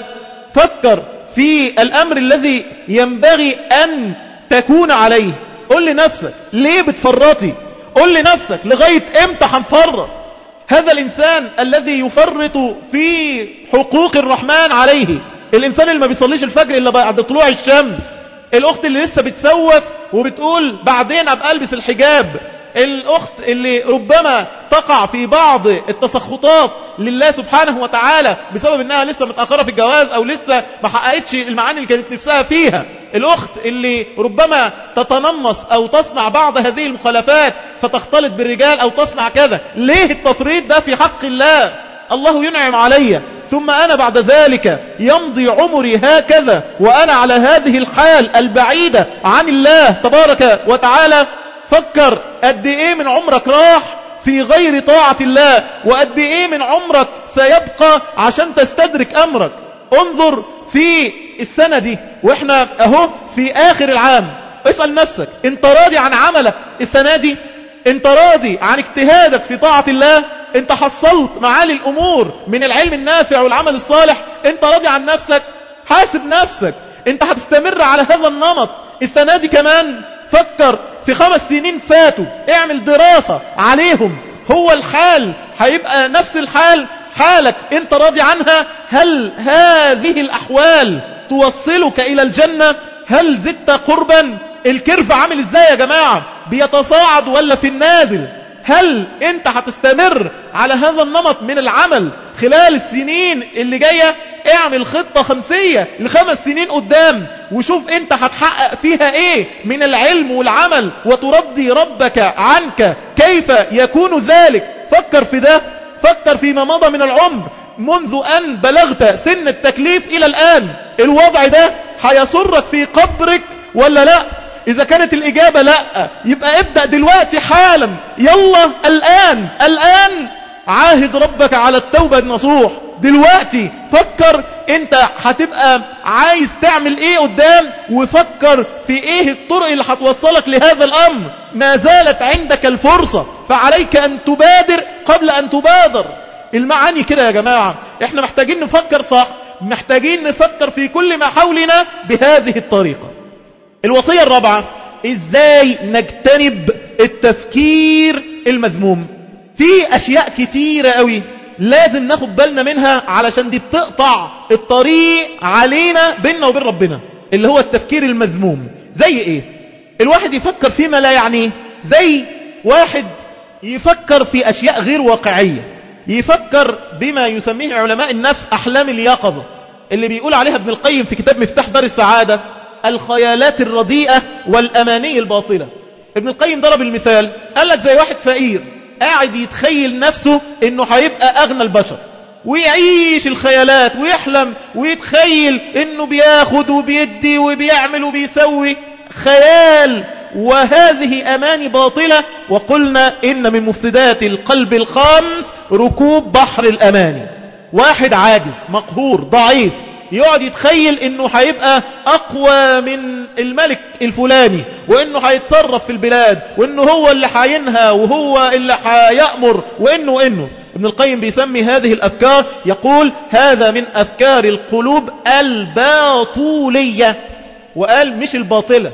فكر في الأمر الذي ينبغي أن تكون عليه. قل لنفسك ليه بتفرطي؟ قل لنفسك لغاية امتى هنفرط؟ هذا الإنسان الذي يفرط في حقوق الرحمن عليه، الإنسان اللي ما بيصليش الفجر إلا بعد طلوع الشمس، الأخت اللي لسه بتسوف وبتقول بعدين أبقى ألبس الحجاب، الأخت اللي ربما تقع في بعض التسخطات لله سبحانه وتعالى بسبب أنها لسه متأخرة في الجواز أو لسه ما حققتش المعاني اللي كانت نفسها فيها، الأخت اللي ربما تتنمص أو تصنع بعض هذه المخالفات فتختلط بالرجال أو تصنع كذا. ليه التفريط ده في حق الله؟ الله ينعم علي ثم أنا بعد ذلك يمضي عمري هكذا وأنا على هذه الحال البعيدة عن الله تبارك وتعالى. فكر قد ايه من عمرك راح في غير طاعة الله، وقد ايه من عمرك سيبقى عشان تستدرك امرك. انظر في السنة دي واحنا اهو في اخر العام، اسأل نفسك انت راضي عن عملك السنة دي؟ انت راضي عن اجتهادك في طاعة الله؟ انت حصلت معالي الامور من العلم النافع والعمل الصالح؟ انت راضي عن نفسك؟ حاسب نفسك، انت هتستمر على هذا النمط السنة دي كمان؟ فكر في خمس سنين فاتوا، اعمل دراسة عليهم، هو الحال هيبقى نفس الحال حالك؟ انت راضي عنها؟ هل هذه الأحوال توصلك إلى الجنة؟ هل زدت قربا؟ الكيرف عامل ازاي يا جماعة؟ بيتصاعد ولا في النازل؟ هل انت هتستمر على هذا النمط من العمل خلال السنين اللي جاية؟ اعمل خطة خمسية لخمس سنين قدام وشوف انت هتحقق فيها ايه من العلم والعمل، وترضي ربك عنك كيف يكون ذلك. فكر في ده، فكر فيما مضى من العمر منذ أن بلغت سن التكليف إلى الآن. الوضع ده هيسرك في قبرك ولا لا؟ إذا كانت الإجابة لا، يبقى ابدأ دلوقتي حالا، يلا الآن الآن عاهد ربك على التوبة النصوح دلوقتي. فكر انت هتبقى عايز تعمل ايه قدام، وفكر في ايه الطرق اللي هتوصلك لهذا الامر. ما زالت عندك الفرصة، فعليك ان تبادر قبل ان تبادر. المعاني كده يا جماعة، احنا محتاجين نفكر صح، محتاجين نفكر في كل ما حولنا بهذه الطريقة. الوصية الرابعة، ازاي نجتنب التفكير المذموم؟ في اشياء كتيرة قوي لازم ناخد بالنا منها علشان دي بتقطع الطريق علينا بيننا وبين ربنا، اللي هو التفكير المذموم. زي ايه؟ الواحد يفكر فيما لا يعنيه، زي واحد يفكر في اشياء غير واقعية، يفكر بما يسميه علماء النفس احلام اليقظة، اللي بيقول عليها ابن القيم في كتاب مفتاح دار السعادة الخيالات الرديئة والأماني الباطلة. ابن القيم ضرب المثال، قال لك زي واحد فقير قاعد يتخيل نفسه انه هيبقى اغنى البشر، ويعيش الخيالات ويحلم ويتخيل انه بياخد وبيدي وبيعمل وبيسوي، خيال، وهذه أماني باطلة. وقلنا إن من مفسدات القلب الخامس ركوب بحر الأماني. واحد عاجز مقهور ضعيف يقعد يتخيل انه هيبقى اقوى من الملك الفلاني، وانه هيتصرف في البلاد، وانه هو اللي هينهى وهو اللي هيأمر، وانه وانه ابن القيم بيسمي هذه الافكار، يقول هذا من افكار القلوب الباطولية، وقال مش الباطلة،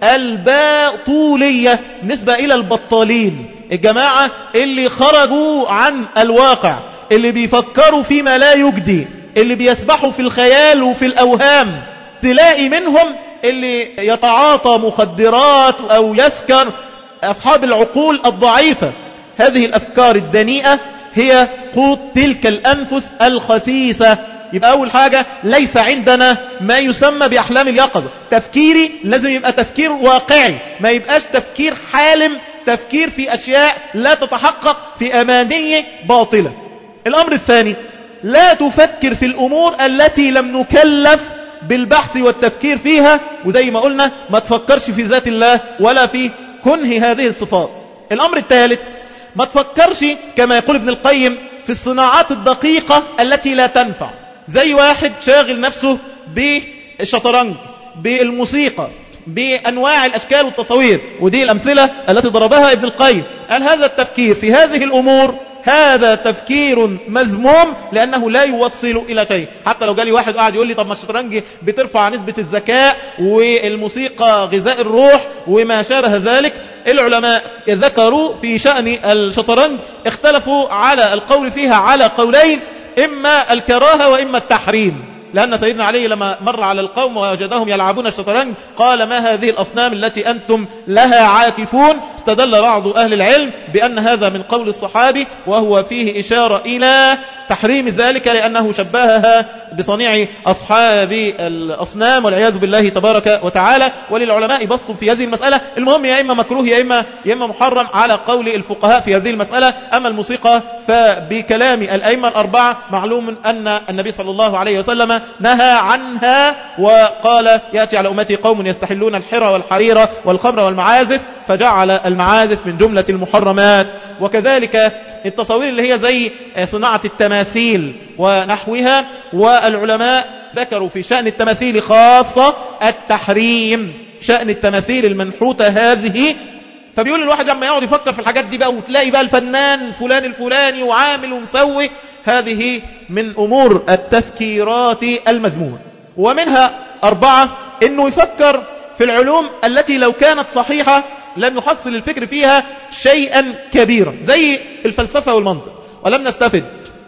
الباطولية، نسبة الى البطالين، الجماعة اللي خرجوا عن الواقع، اللي بيفكروا فيما لا يجدي، اللي بيسبحوا في الخيال وفي الأوهام. تلاقي منهم اللي يتعاطى مخدرات أو يسكر، أصحاب العقول الضعيفة. هذه الأفكار الدنيئة هي قوت تلك الأنفس الخسيسة. يبقى أول حاجة ليس عندنا ما يسمى بأحلام اليقظة. تفكيري لازم يبقى تفكير واقعي، ما يبقاش تفكير حالم، تفكير في أشياء لا تتحقق، في أماني باطلة. الأمر الثاني، لا تفكر في الأمور التي لم نكلف بالبحث والتفكير فيها، وزي ما قلنا ما تفكرش في ذات الله ولا في كنه هذه الصفات. الأمر الثالث، ما تفكرش كما يقول ابن القيم في الصناعات الدقيقة التي لا تنفع، زي واحد شاغل نفسه بالشطرنج، بالموسيقى، بأنواع الأشكال والتصوير، ودي الأمثلة التي ضربها ابن القيم. قال هذا التفكير في هذه الأمور هذا تفكير مذموم، لأنه لا يوصل إلى شيء. حتى لو جالي واحد قاعد يقول لي طب ما الشطرنج بترفع نسبة الذكاء، والموسيقى غذاء الروح وما شابه ذلك، العلماء ذكروا في شأن الشطرنج اختلفوا على القول فيها على قولين، إما الكراهة وإما التحريم. لأن سيدنا علي لما مر على القوم ووجدهم يلعبون الشطرنج قال ما هذه الأصنام التي أنتم لها عاكفون؟ استدل بعض أهل العلم بأن هذا من قول الصحابي، وهو فيه إشارة إلى تحريم ذلك، لأنه شبهها بصنيع أصحاب الأصنام والعياذ بالله تبارك وتعالى. وللعلماء بسط في هذه المسألة، المهم يا إما مكروه يا إما, يا إما محرم على قول الفقهاء في هذه المسألة. أما الموسيقى فبكلام الأئمة الأربعة معلوم أن النبي صلى الله عليه وسلم نهى عنها، وقال يأتي على أمتي قوم يستحلون الحرى والحريرة والخمر والمعازف، فجعل المعازف من جملة المحرمات. وكذلك التصوير اللي هي زي صناعة التماثيل ونحوها، والعلماء ذكروا في شأن التماثيل خاصة التحريم، شأن التماثيل المنحوتة هذه. فبيقول الواحد لما يقعد يفكر في الحاجات دي بقى، وتلاقي بقى الفنان فلان الفلاني وعامل ومسوي، هذه من أمور التفكيرات المذمومة. ومنها أربعة، إنه يفكر في العلوم التي لو كانت صحيحة لم يحصل الفكر فيها شيئا كبيرا، زي الفلسفة والمنطق. ولم نستفد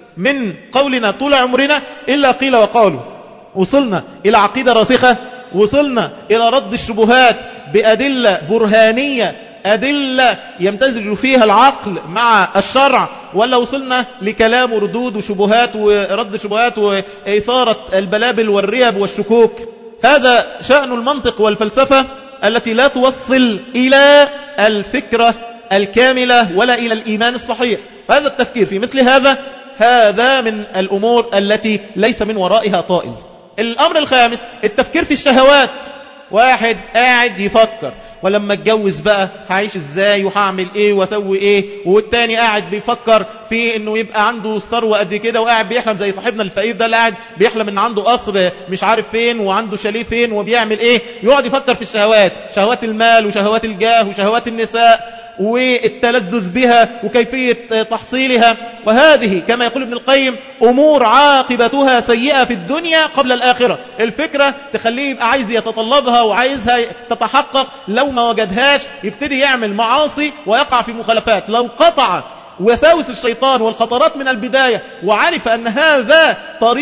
من قولنا طول عمرنا إلا قيل وقالوا. وصلنا إلى عقيدة راسخة، وصلنا إلى رد الشبهات بأدلة برهانية، أدلة يمتزج فيها العقل مع الشرع، ولا وصلنا لكلام وردود وشبهات ورد شبهات وإثارة البلابل والريب والشكوك. هذا شأن المنطق والفلسفة التي لا توصل إلى الفكرة الكاملة ولا إلى الإيمان الصحيح. هذا التفكير في مثل هذا هذا من الأمور التي ليس من ورائها طائل. الأمر الخامس، التفكير في الشهوات. واحد قاعد يفكر ولما اتجوز بقى هعيش ازاي وهعمل ايه واسوي ايه، والتاني قاعد بيفكر في انه يبقى عنده ثروه قد كده، وقاعد بيحلم زي صاحبنا الفقير ده اللي قاعد بيحلم ان عنده قصر مش عارف فين وعنده شاليه فين وبيعمل ايه، يقعد يفكر في الشهوات، شهوات المال وشهوات الجاه وشهوات النساء والتلذذ بها وكيفية تحصيلها. وهذه كما يقول ابن القيم أمور عاقبتها سيئة في الدنيا قبل الآخرة. الفكرة تخليه يبقى عايز يتطلبها وعايزها تتحقق، لو ما وجدهاش يبتدي يعمل معاصي ويقع في مخالفات. لو قطع وساوس الشيطان والخطرات من البداية وعرف أن هذا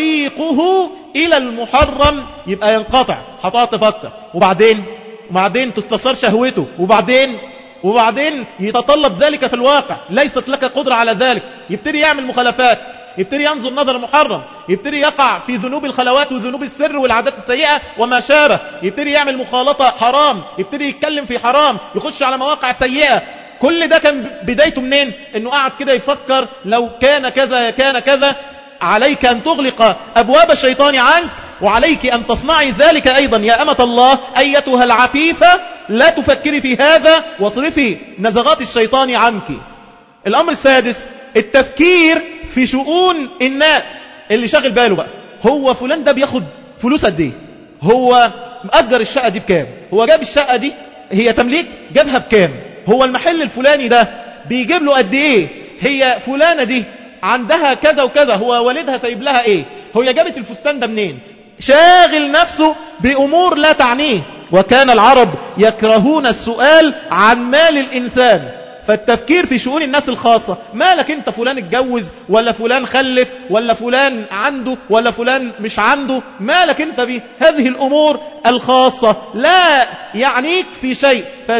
طريقه إلى المحرم يبقى ينقطع، هتقعد تفكر، وبعدين وبعدين تستثار شهوته، وبعدين وبعدين يتطلب ذلك في الواقع، ليست لك قدرة على ذلك، يبتدي يعمل مخالفات. يبتدي ينظر نظر محرم، يبتدي يقع في ذنوب الخلوات وذنوب السر والعادات السيئة وما شابه، يبتدي يعمل مخالطة حرام، يبتدي يتكلم في حرام، يخش على مواقع سيئة. كل ده كان بدايته منين؟ انه قاعد كده يفكر لو كان كذا كان كذا. عليك ان تغلق ابواب الشيطان عنك، وعليك ان تصنعي ذلك ايضا يا امة الله ايتها العفيفة. لا تفكري في هذا واصرفي نزغات الشيطان عنك. الامر السادس التفكير في شؤون الناس. اللي شاغل باله بقى هو فلان ده بياخد فلوس قد ايه، هو مأجر الشقة دي بكام، هو جاب الشقة دي هي تمليك جابها بكام، هو المحل الفلاني ده بيجيب له قد ايه، هي فلانة دي عندها كذا وكذا، هو والدها سايب لها ايه، هي جابت الفستان ده منين. شاغل نفسه بأمور لا تعنيه. وكان العرب يكرهون السؤال عن مال الإنسان. فالتفكير في شؤون الناس الخاصة، مالك انت فلان اتجوز ولا فلان خلف ولا فلان عنده ولا فلان مش عنده، مالك انت بهذه الأمور الخاصة لا يعنيك في شيء.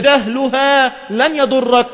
فجهلها لن يضرك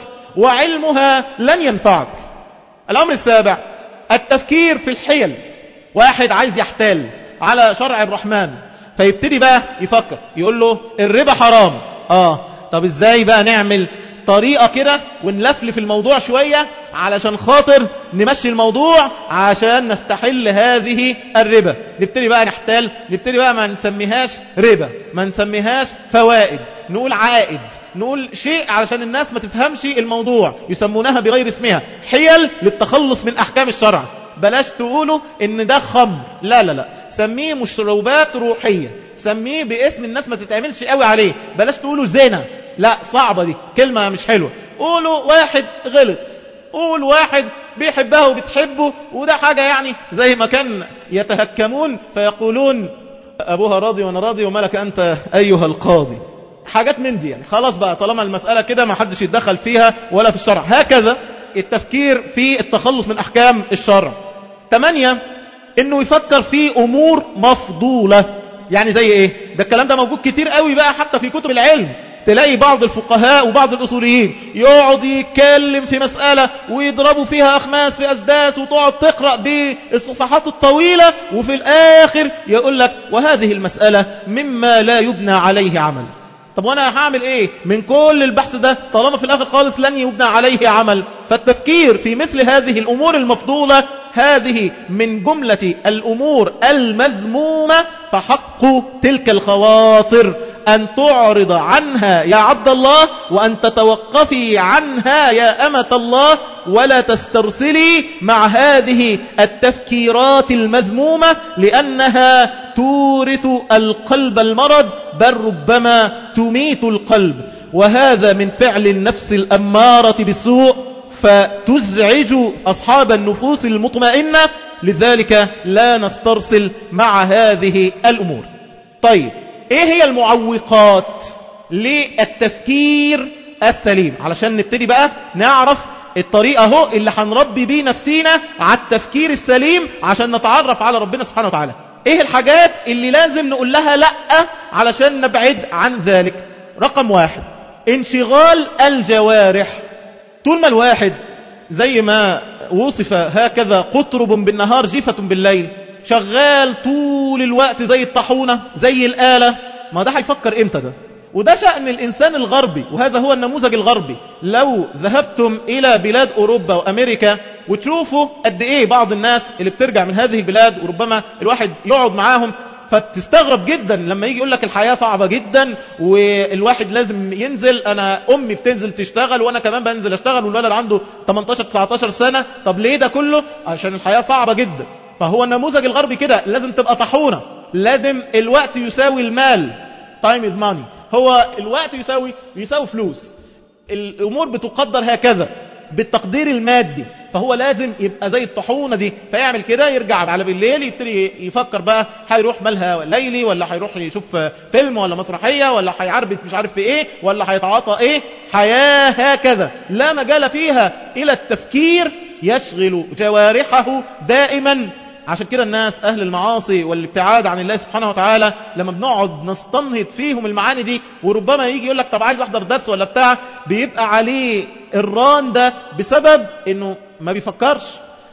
وعلمها لن ينفعك. الأمر السابع التفكير في الحيل. واحد عايز يحتال على شرع الرحمن، فيبتدي بقى يفكر يقول له الربا حرام. آه طب ازاي بقى نعمل طريقة كده ونلفلف الموضوع شوية علشان خاطر نمشي الموضوع عشان نستحل هذه الربا. نبتدي بقى نحتال، نبتدي بقى ما نسميهاش ربا، ما نسميهاش فوائد، نقول عائد، نقول شيء علشان الناس ما تفهمش الموضوع، يسمونها بغير اسمها، حيل للتخلص من أحكام الشرع. بلاش تقولوا ان ده خمر، لا لا لا، سميه مشروبات روحية، سميه باسم الناس ما تتعملش قوي عليه. بلاش تقولوا زنا، لا صعبة دي كلمة مش حلوة. قولوا واحد غلط، قول واحد بيحبها وبتحبه، وده حاجة يعني زي ما كان يتهكمون فيقولون أبوها راضي وأنا راضي ومالك أنت أيها القاضي، حاجات من دي يعني. خلاص بقى طالما المسألة كده ما حدش يتدخل فيها ولا في الشرع. هكذا التفكير في التخلص من أحكام الشرع. ثمانية إنه يفكر في أمور مفضولة. يعني زي إيه؟ ده الكلام ده موجود كتير قوي بقى حتى في كتب العلم. تلاقي بعض الفقهاء وبعض الأصوليين يقعد يتكلم في مسألة ويضربوا فيها أخماس في أسداس، وتقعد تقرأ بالصفحات الطويلة، وفي الآخر يقول لك وهذه المسألة مما لا يبنى عليه عمل. طب وانا هعمل ايه من كل البحث ده طالما في الاخر خالص لن يبنى عليه عمل؟ فالتفكير في مثل هذه الامور المفضولة هذه من جملة الامور المذمومة. فحق تلك الخواطر ان تعرض عنها يا عبد الله، وان تتوقفي عنها يا امة الله، ولا تسترسلي مع هذه التفكيرات المذمومة، لانها تورث القلب المرض، بل ربما تميت القلب. وهذا من فعل النفس الأمارة بالسوء، فتزعج أصحاب النفوس المطمئنة. لذلك لا نسترسل مع هذه الأمور. طيب إيه هي المعوقات للتفكير السليم؟ علشان نبتدي بقى نعرف الطريقة هو اللي هنربي بيه نفسينا على التفكير السليم عشان نتعرف على ربنا سبحانه وتعالى. ايه الحاجات اللي لازم نقول لها لأ علشان نبعد عن ذلك؟ رقم واحد انشغال الجوارح. طول ما الواحد زي ما وصف هكذا قطرب بالنهار جيفة بالليل، شغال طول الوقت زي الطاحونة زي الآلة، ما ده هيفكر امتى ده؟ وده شأن الإنسان الغربي، وهذا هو النموذج الغربي. لو ذهبتم إلى بلاد أوروبا وأمريكا وتشوفوا قد إيه بعض الناس اللي بترجع من هذه البلاد، وربما الواحد يقعد معاهم فتستغرب جدا لما يجي يقول لك الحياة صعبة جدا والواحد لازم ينزل. أنا أمي بتنزل تشتغل وأنا كمان بنزل أشتغل، والولد عنده ثمانية عشر تسعة عشر سنة. طب ليه ده كله؟ عشان الحياة صعبة جدا. فهو النموذج الغربي كده، لازم تبقى طاحونة، لازم الوقت يساوي المال. time is money. هو الوقت يساوي يساوي فلوس. الأمور بتقدر هكذا بالتقدير المادي. فهو لازم يبقى زي الطحونة دي، فيعمل كده يرجع على بالليل يبتدي يفكر بقى هيروح مالها ليلي، ولا هيروح يشوف فيلم ولا مسرحية، ولا هيعربت مش عارف في ايه، ولا هيتعاطى ايه. حياة هكذا لا مجال فيها الى التفكير، يشغل جوارحه دائما. عشان كده الناس أهل المعاصي والابتعاد عن الله سبحانه وتعالى لما بنقعد نستنهض فيهم المعاني دي، وربما يجي يقول لك طب عايز أحضر درس ولا بتاع، بيبقى عليه الران ده بسبب إنه ما بيفكرش،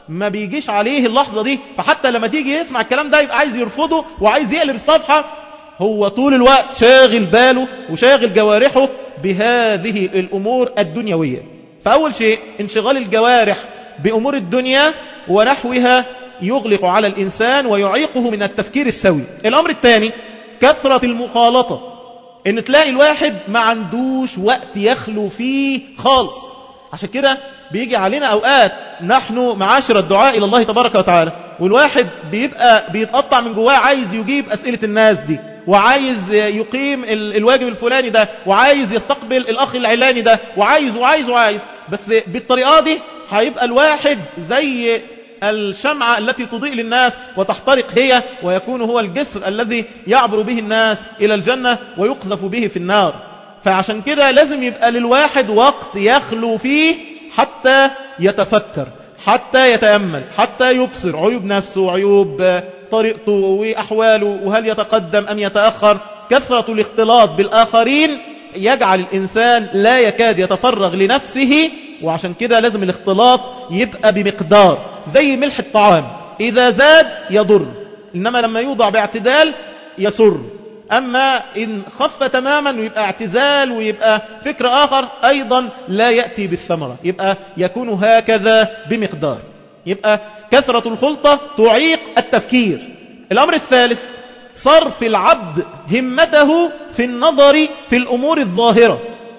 ما بيجيش عليه اللحظة دي، فحتى لما تيجي يسمع الكلام ده يبقى عايز يرفضه وعايز يقلب الصفحة. هو طول الوقت شاغل باله وشاغل جوارحه بهذه الأمور الدنيوية. فأول شيء انشغال الجوارح بأمور الدنيا ونحوها يغلق على الإنسان ويعيقه من التفكير السوي. الأمر الثاني كثرة المخالطة، إن تلاقي الواحد ما عندوش وقت يخلو فيه خالص. عشان كده بيجي علينا أوقات نحن معاشر الدعاء إلى الله تبارك وتعالى والواحد بيبقى بيتقطع من جواه، عايز يجيب أسئلة الناس دي، وعايز يقيم الواجب الفلاني ده، وعايز يستقبل الأخ العلاني ده، وعايز وعايز وعايز. بس بالطريقة دي هيبقى الواحد زي الشمعة التي تضيء للناس وتحترق هي، ويكون هو الجسر الذي يعبر به الناس إلى الجنة ويقذف به في النار. فعشان كده لازم يبقى للواحد وقت يخلو فيه حتى يتفكر، حتى يتأمل، حتى يبصر عيوب نفسه وعيوب طريقته وأحواله، وهل يتقدم أم يتأخر. كثرة الاختلاط بالآخرين يجعل الإنسان لا يكاد يتفرغ لنفسه، وعشان كده لازم الاختلاط يبقى بمقدار، زي ملح الطعام إذا زاد يضر، إنما لما يوضع باعتدال يسر. أما إن خف تماما ويبقى اعتزال ويبقى فكر آخر أيضا لا يأتي بالثمرة، يبقى يكون هكذا بمقدار. يبقى كثرة الخلطة تعيق التفكير. الأمر الثالث صرف العبد همته في النظر في الأمور الظاهرة،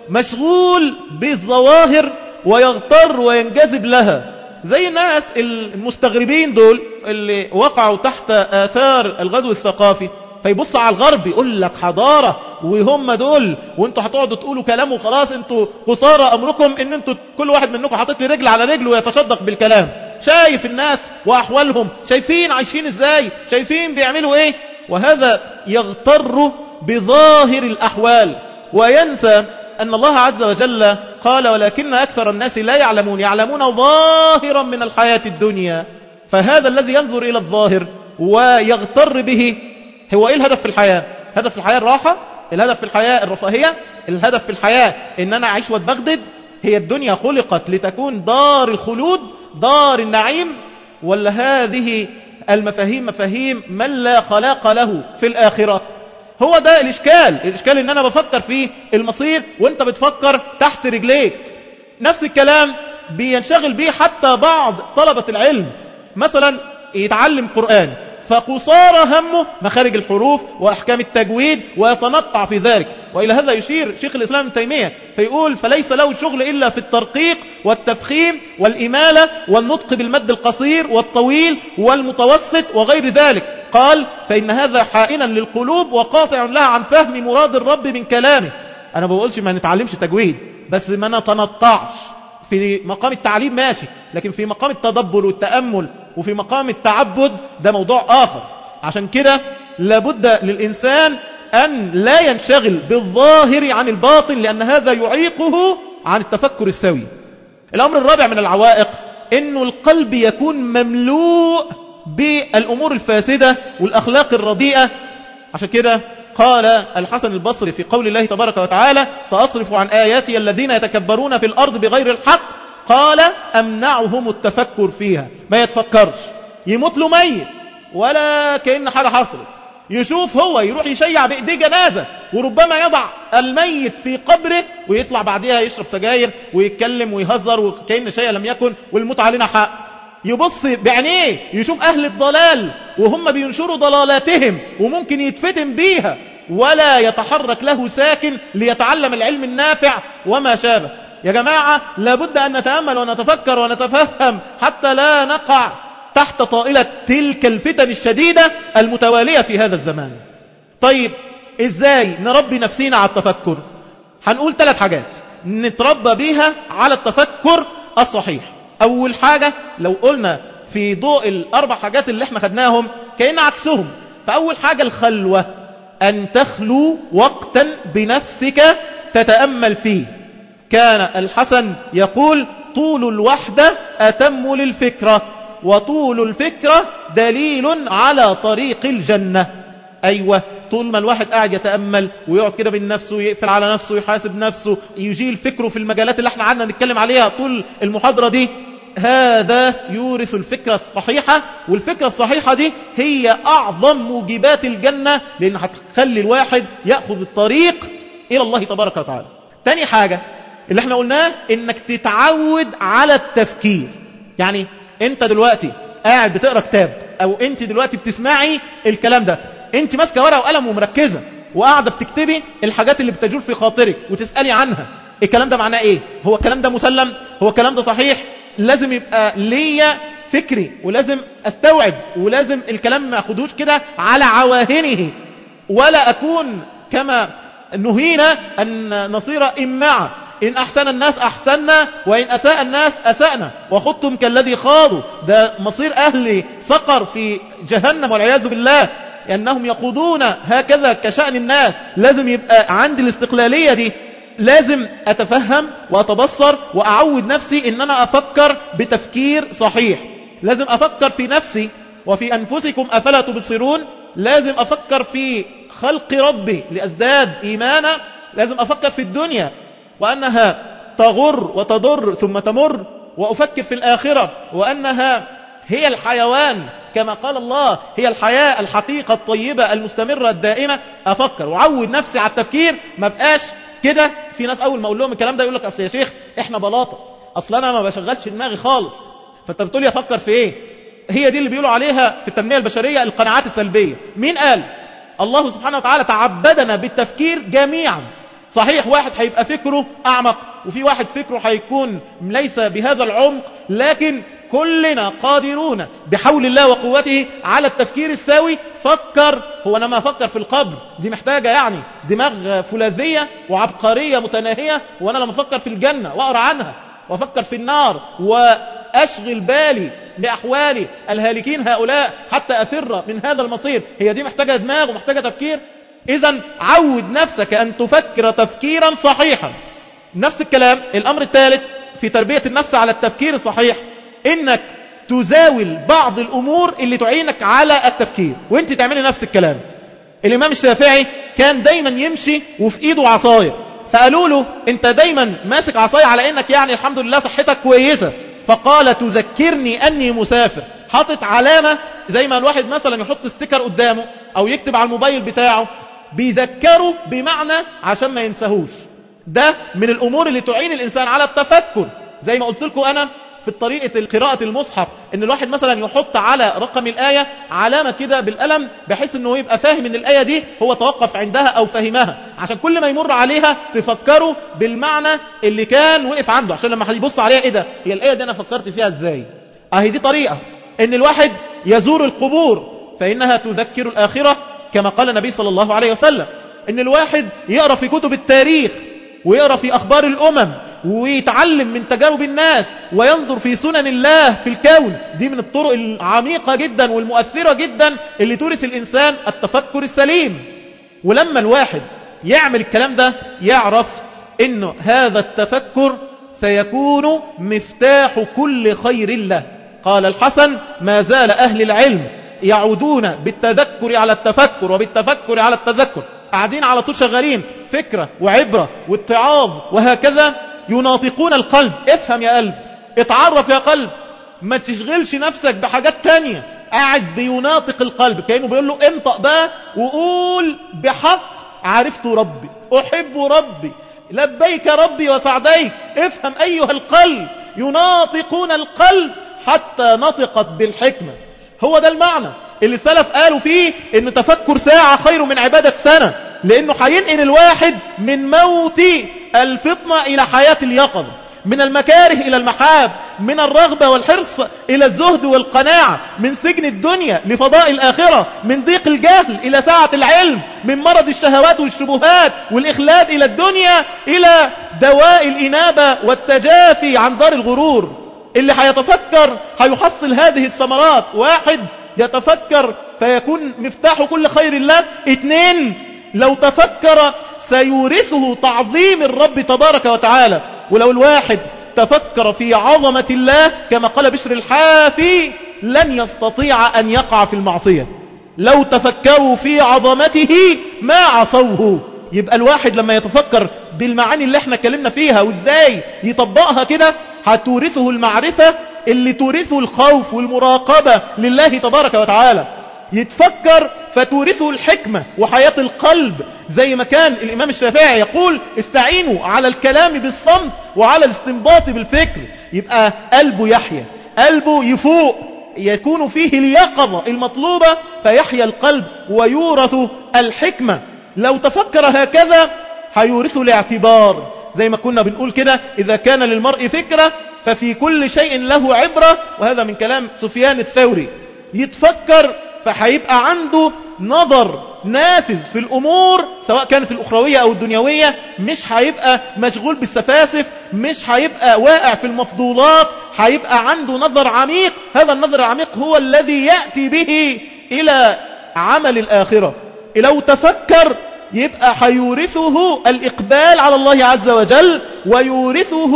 مشغول بالظواهر ويغتر وينجذب لها، زي الناس المستغربين دول اللي وقعوا تحت آثار الغزو الثقافي، فيبص على الغرب يقول لك حضارة وهم دول، وانتوا هتقعدوا تقولوا كلام وخلاص، انتوا قصارى أمركم ان انتوا كل واحد منكم حاطط لي رجل على رجل ويتشدق بالكلام. شايف الناس وأحوالهم، شايفين عايشين ازاي، شايفين بيعملوا ايه، وهذا يغتر بظاهر الأحوال وينسى أن الله عز وجل قال ولكن أكثر الناس لا يعلمون، يعلمون ظاهرا من الحياة الدنيا. فهذا الذي ينظر إلى الظاهر ويغتر به، هو إيه الهدف في الحياة؟ هدف في الحياة الراحة؟ الهدف في الحياة الرفاهية؟ الهدف في الحياة إن أنا أعيش واتبغدد؟ هي الدنيا خلقت لتكون دار الخلود، دار النعيم؟ ولا هذه المفاهيم مفاهيم من لا خلاق له في الآخرة؟ هو ده الإشكال. الإشكال إن أنا بفكر في المصير وإنت بتفكر تحت رجليك. نفس الكلام بينشغل به حتى بعض طلبة العلم، مثلا يتعلم قرآن فقصار همه مخارج الحروف وأحكام التجويد ويتنطع في ذلك. وإلى هذا يشير شيخ الإسلام ابن تيمية فيقول فليس له شغل إلا في الترقيق والتفخيم والإمالة والنطق بالمد القصير والطويل والمتوسط وغير ذلك. قال فإن هذا حائنا للقلوب وقاطع لها عن فهم مراد الرب من كلامه. أنا ما بقولش ما نتعلمش تجويد، بس ما نتنطعش في مقام التعليم ماشي، لكن في مقام التدبر والتأمل وفي مقام التعبد ده موضوع آخر. عشان كده لابد للإنسان أن لا ينشغل بالظاهر عن الباطن، لأن هذا يعيقه عن التفكر السوي. الأمر الرابع من العوائق إنه القلب يكون مملوء بالأمور الفاسدة والأخلاق الرديئة. عشان كده قال الحسن البصري في قول الله تبارك وتعالى سأصرف عن آياتي الذين يتكبرون في الأرض بغير الحق، قال أمنعهم التفكر فيها. ما يتفكرش، يموت له ميت ولا كأن حاجة حصلت، يشوف هو يروح يشيع بإيديه جنازة وربما يضع الميت في قبره ويطلع بعدها يشرب سجاير ويتكلم ويهزر وكأن شيء لم يكن والموت علينا حق. يبص بعينيه يشوف أهل الضلال وهم بينشروا ضلالاتهم وممكن يتفتن بيها، ولا يتحرك له ساكن ليتعلم العلم النافع وما شابه. يا جماعة لابد أن نتأمل ونتفكر ونتفهم حتى لا نقع تحت طائلة تلك الفتن الشديدة المتوالية في هذا الزمان. طيب إزاي نربي نفسينا على التفكر؟ هنقول ثلاث حاجات نتربى بيها على التفكر الصحيح. أول حاجة لو قلنا في ضوء الأربع حاجات اللي احنا خدناهم كأن عكسهم، فأول حاجة الخلوة، أن تخلو وقتا بنفسك تتأمل فيه. كان الحسن يقول طول الوحدة أتم للفكرة، وطول الفكرة دليل على طريق الجنة. أيوة، طول ما الواحد قاعد يتأمل ويقعد كده بين نفسه ويقفل على نفسه ويحاسب نفسه، يجيل فكره في المجالات اللي احنا قعدنا نتكلم عليها طول المحاضرة دي، هذا يورث الفكرة الصحيحة، والفكرة الصحيحة دي هي أعظم موجبات الجنة، لأن هتخلي الواحد يأخذ الطريق إلى الله تبارك وتعالى. تاني حاجة اللي احنا قلناه إنك تتعود على التفكير. يعني انت دلوقتي قاعد بتقرأ كتاب، أو انت دلوقتي بتسمعي الكلام ده، انت ماسكة ورقة وقلم ومركزة وقاعدة بتكتبي الحاجات اللي بتجول في خاطرك وتسألي عنها، الكلام ده معناه ايه؟ هو الكلام ده مسلم؟ هو الكلام ده صحيح؟ لازم يبقى ليا فكري، ولازم استوعب، ولازم الكلام ما اخدوش كده على عواهنه، ولا اكون كما نهينا ان نصير إمعة، إن أحسن الناس أحسننا وإن أساء الناس أسأنا وخضتم كالذي خاضوا. ده مصير أهل سقر في جهنم والعياذ بالله، أنهم يخوضون هكذا كشأن الناس. لازم يبقى عندي الاستقلالية دي، لازم أتفهم وأتبصر وأعود نفسي إن أنا أفكر بتفكير صحيح. لازم أفكر في نفسي وفي أنفسكم أفلا تبصرون. لازم أفكر في خلق ربي لأزداد إيمانا. لازم أفكر في الدنيا وأنها تغر وتضر ثم تمر، وأفكر في الآخرة وأنها هي الحيوان كما قال الله، هي الحياة الحقيقة الطيبة المستمرة الدائمة. أفكر وعود نفسي على التفكير، ما بقاش كده. في ناس أول ما أقول لهم الكلام ده يقول لك أصل يا شيخ إحنا بلاطة، أصل أنا ما بشغلش دماغي خالص. فأنت بتقول لي أفكر في إيه؟ هي دي اللي بيقولوا عليها في التنمية البشرية القناعات السلبية. مين قال؟ الله سبحانه وتعالى تعبدنا بالتفكير جميعا. صحيح واحد هيبقى فكره أعمق، وفي واحد فكره هيكون ليس بهذا العمق، لكن كلنا قادرون بحول الله وقوته على التفكير الساوي. فكر. هو أنا ما أفكر في القبر دي محتاجة يعني دماغ فولاذية وعبقرية متناهية، وأنا لما أفكر في الجنة وأقرأ عنها وأفكر في النار وأشغل بالي لأحوال الهالكين هؤلاء حتى أفر من هذا المصير، هي دي محتاجة دماغ ومحتاجة تفكير. إذن عود نفسك أن تفكر تفكيرا صحيحا. نفس الكلام الأمر الثالث في تربية النفس على التفكير الصحيح، إنك تزاول بعض الأمور اللي تعينك على التفكير، وإنت تعملي نفس الكلام. الإمام الشافعي كان دايما يمشي وفي إيده عصاية، فقالوا له أنت دايما ماسك عصاية على إنك يعني الحمد لله صحتك كويسة، فقال تذكرني أني مسافر. حاطط علامة زي ما الواحد مثلا يحط ستيكر قدامه أو يكتب على الموبايل بتاعه بيذكره بمعنى عشان ما ينساهوش. ده من الأمور اللي تعين الإنسان على التفكر. زي ما قلت لكم أنا في طريقة قراءة المصحف، إن الواحد مثلا يحط على رقم الآية علامة كده بالقلم، بحيث إنه يبقى فاهم إن الآية دي هو توقف عندها أو فهمها، عشان كل ما يمر عليها تفكروا بالمعنى اللي كان وقف عنده، عشان لما حد يبص عليها إيه ده، هي الآية دي أنا فكرت فيها إزاي. أهي دي طريقة إن الواحد يزور القبور فإنها تذكر الآخرة، كما قال النبي صلى الله عليه وسلم. إن الواحد يقرأ في كتب التاريخ ويقرأ في أخبار الأمم ويتعلم من تجارب الناس وينظر في سنن الله في الكون. دي من الطرق العميقة جدا والمؤثرة جدا اللي تورث الإنسان التفكر السليم. ولما الواحد يعمل الكلام ده يعرف إنه هذا التفكر سيكون مفتاح كل خير له. قال الحسن ما زال أهل العلم يعودون بالتذكر على التفكر وبالتفكر على التذكر، قاعدين على طول شغالين فكرة وعبرة واتعاظ وهكذا، يناطقون القلب. افهم يا قلب، اتعرف يا قلب، ما تشغلش نفسك بحاجات تانية. قاعد بيناطق القلب كأنه بيقول له انطق بقى وقول بحق عرفت ربي، أحب ربي، لبيك ربي وسعديك. افهم أيها القلب، يناطقون القلب حتى نطقت بالحكمة. هو ده المعنى اللي السلف قالوا فيه إن تفكر ساعة خير من عبادة سنة، لأنه هينقل الواحد من موت الفطنة إلى حياة اليقظة، من المكاره إلى المحاب، من الرغبة والحرص إلى الزهد والقناعة، من سجن الدنيا لفضاء الآخرة، من ضيق الجهل إلى سعة العلم، من مرض الشهوات والشبهات والإخلاد إلى الدنيا إلى دواء الإنابة والتجافي عن دار الغرور. اللي هيتفكر هيحصل هذه الثمرات. واحد يتفكر فيكون مفتاح كل خير الله. اثنين لو تفكر سيورثه تعظيم الرب تبارك وتعالى. ولو الواحد تفكر في عظمة الله كما قال بشر الحافي لن يستطيع أن يقع في المعصية. لو تفكروا في عظمته ما عصوه. يبقى الواحد لما يتفكر بالمعاني اللي احنا اتكلمنا فيها وازاي يطبقها كده هتورثه المعرفة اللي تورثه الخوف والمراقبة لله تبارك وتعالى. يتفكر فتورثه الحكمة وحياة القلب، زي ما كان الإمام الشافعي يقول استعينوا على الكلام بالصمت وعلى الاستنباط بالفكر. يبقى قلبه يحيى، قلبه يفوق، يكون فيه اليقظة المطلوبة، فيحيى القلب ويورث الحكمة. لو تفكر هكذا هيورثه الاعتبار، زي ما كنا بنقول كده إذا كان للمرء فكرة ففي كل شيء له عبرة، وهذا من كلام سفيان الثوري. يتفكر فهيبقى عنده نظر نافذ في الأمور سواء كانت الأخروية أو الدنيوية، مش هيبقى مشغول بالسفاسف، مش هيبقى واقع في المفضولات، هيبقى عنده نظر عميق. هذا النظر العميق هو الذي يأتي به إلى عمل الآخرة. لو تفكر يبقى هيورثه الإقبال على الله عز وجل، ويورثه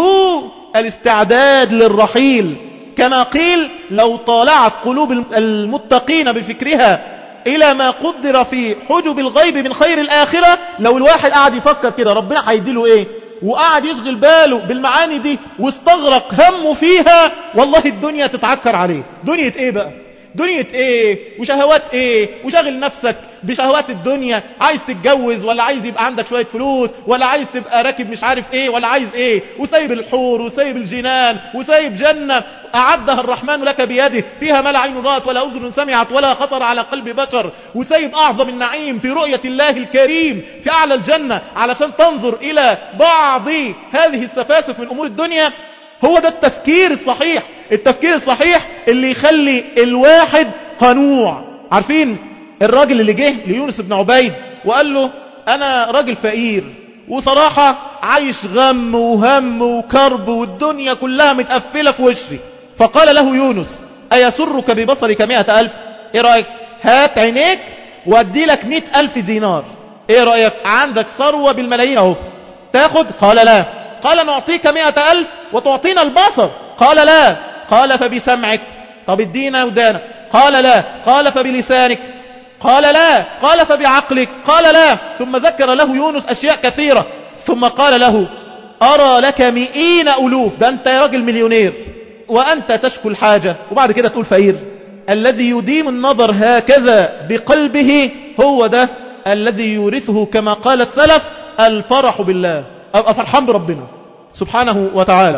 الاستعداد للرحيل. كما قيل لو طالعت قلوب المتقين بفكرها إلى ما قدر في حجب الغيب من خير الآخرة، لو الواحد قاعد يفكر كده ربنا هيديله إيه، وقاعد يشغل باله بالمعاني دي واستغرق همه فيها، والله الدنيا تتعكر عليه. دنيا إيه بقى؟ دنيا إيه وشهوات إيه؟ وشغل نفسك بشهوات الدنيا، عايز تتجوز ولا عايز يبقى عندك شوية فلوس ولا عايز تبقى راكب مش عارف إيه ولا عايز إيه، وسايب الحور وسايب الجنان وسايب جنة أعدها الرحمن لك بيده فيها ما لا عين رأت ولا أذن سمعت ولا خطر على قلب بشر، وسايب أعظم النعيم في رؤية الله الكريم في أعلى الجنة علشان تنظر إلى بعض هذه السفاسف من أمور الدنيا. هو ده التفكير الصحيح، التفكير الصحيح اللي يخلي الواحد قنوع. عارفين الراجل اللي جه ليونس بن عبيد وقال له أنا راجل فقير وصراحة عايش غم وهم وكرب والدنيا كلها متقفلة في وشي، فقال له يونس أيسرك ببصرك مئة ألف؟ إيه رأيك؟ هات عينيك وأدي لك مئة ألف دينار. إيه رأيك؟ عندك ثروة بالملايين أهو، تاخد؟ قال لا. قال نعطيك مئة ألف وتعطينا البصر؟ قال لا. قال فبسمعك؟ طب ادينا ودانك؟ قال لا. قال فبلسانك؟ قال لا. قال فبعقلك؟ قال لا. ثم ذكر له يونس أشياء كثيرة، ثم قال له أرى لك مئين ألوف، ده أنت يا راجل مليونير وأنت تشكو الحاجة وبعد كده تقول فقير. الذي يديم النظر هكذا بقلبه هو ده الذي يورثه كما قال السلف الفرح بالله، أبقى فرحان بربنا سبحانه وتعالى.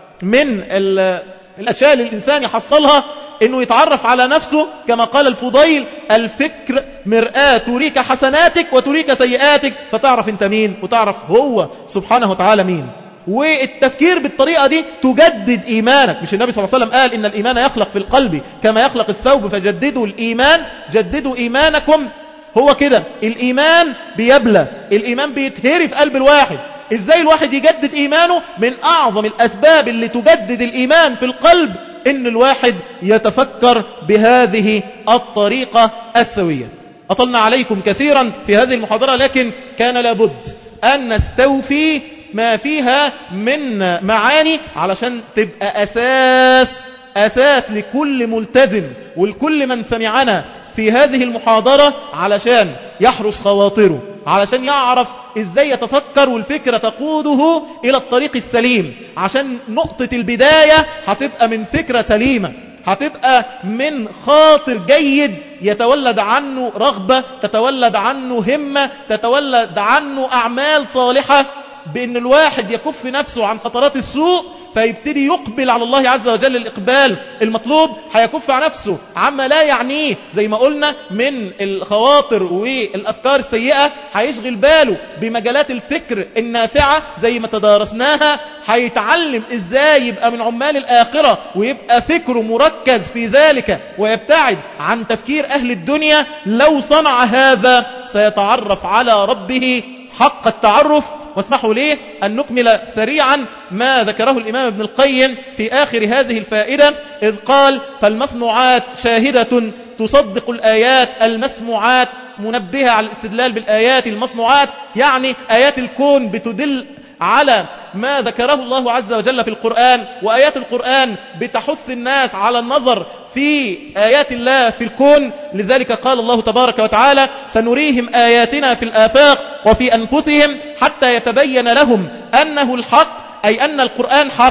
من الأشياء اللي الإنسان يحصلها إنه يتعرف على نفسه كما قال الفضيل الفكر مرآة تريك حسناتك وتريك سيئاتك، فتعرف انت مين وتعرف هو سبحانه وتعالى مين. والتفكير بالطريقة دي تجدد إيمانك. مش النبي صلى الله عليه وسلم قال إن الإيمان يخلق في القلب كما يخلق الثوب فجددوا الإيمان، جددوا إيمانكم. هو كده الإيمان بيبلى، الإيمان بيتهري في قلب الواحد. إزاي الواحد يجدد إيمانه؟ من أعظم الأسباب اللي تجدد الإيمان في القلب إن الواحد يتفكر بهذه الطريقة السوية. أطلنا عليكم كثيرا في هذه المحاضرة، لكن كان لابد أن نستوفي ما فيها من معاني علشان تبقى أساس أساس لكل ملتزم ولكل من سمعنا في هذه المحاضرة، علشان يحرس خواطره، علشان يعرف إزاي يتفكر والفكرة تقوده إلى الطريق السليم. عشان نقطة البداية هتبقى من فكرة سليمة، هتبقى من خاطر جيد يتولد عنه رغبة، تتولد عنه همة، تتولد عنه أعمال صالحة، بأن الواحد يكف نفسه عن خطرات السوء فيبتدي يقبل على الله عز وجل. الإقبال المطلوب هيكف عن نفسه عما لا يعنيه، زي ما قلنا من الخواطر والأفكار السيئة، هيشغل باله بمجالات الفكر النافعة زي ما تدارسناها، هيتعلم إزاي يبقى من عمال الآخرة ويبقى فكره مركز في ذلك ويبتعد عن تفكير أهل الدنيا. لو صنع هذا سيتعرف على ربه حق التعرف. واسمحوا لي أن نكمل سريعا ما ذكره الإمام ابن القيم في آخر هذه الفائدة، إذ قال فالمصنوعات شاهدة تصدق الآيات المسموعات، منبهة على الاستدلال بالآيات المصنوعات، يعني آيات الكون بتدل على ما ذكره الله عز وجل في القرآن، وآيات القرآن بتحث الناس على النظر في آيات الله في الكون. لذلك قال الله تبارك وتعالى سنريهم آياتنا في الآفاق وفي أنفسهم حتى يتبين لهم أنه الحق، أي أن القرآن حق.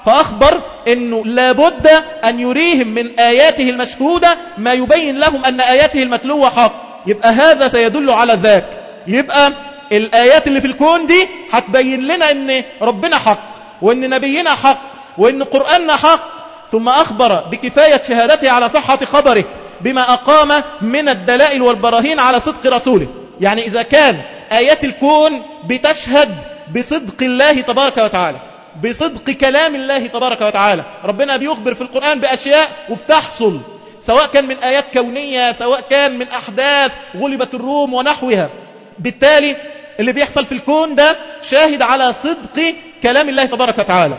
فأخبر أنه لابد أن يريهم من آياته المشهودة ما يبين لهم أن آياته المتلوة حق. يبقى هذا سيدل على ذاك. يبقى الآيات اللي في الكون دي هتبين لنا أن ربنا حق، وأن نبينا حق، وأن قرآننا حق. ثم أخبر بكفاية شهادته على صحة خبره بما أقام من الدلائل والبراهين على صدق رسوله. يعني إذا كان آيات الكون بتشهد بصدق الله تبارك وتعالى، بصدق كلام الله تبارك وتعالى، ربنا بيخبر في القرآن بأشياء وبتحصل، سواء كان من آيات كونية، سواء كان من أحداث غلبت الروم ونحوها. بالتالي اللي بيحصل في الكون ده شاهد على صدق كلام الله تبارك وتعالى،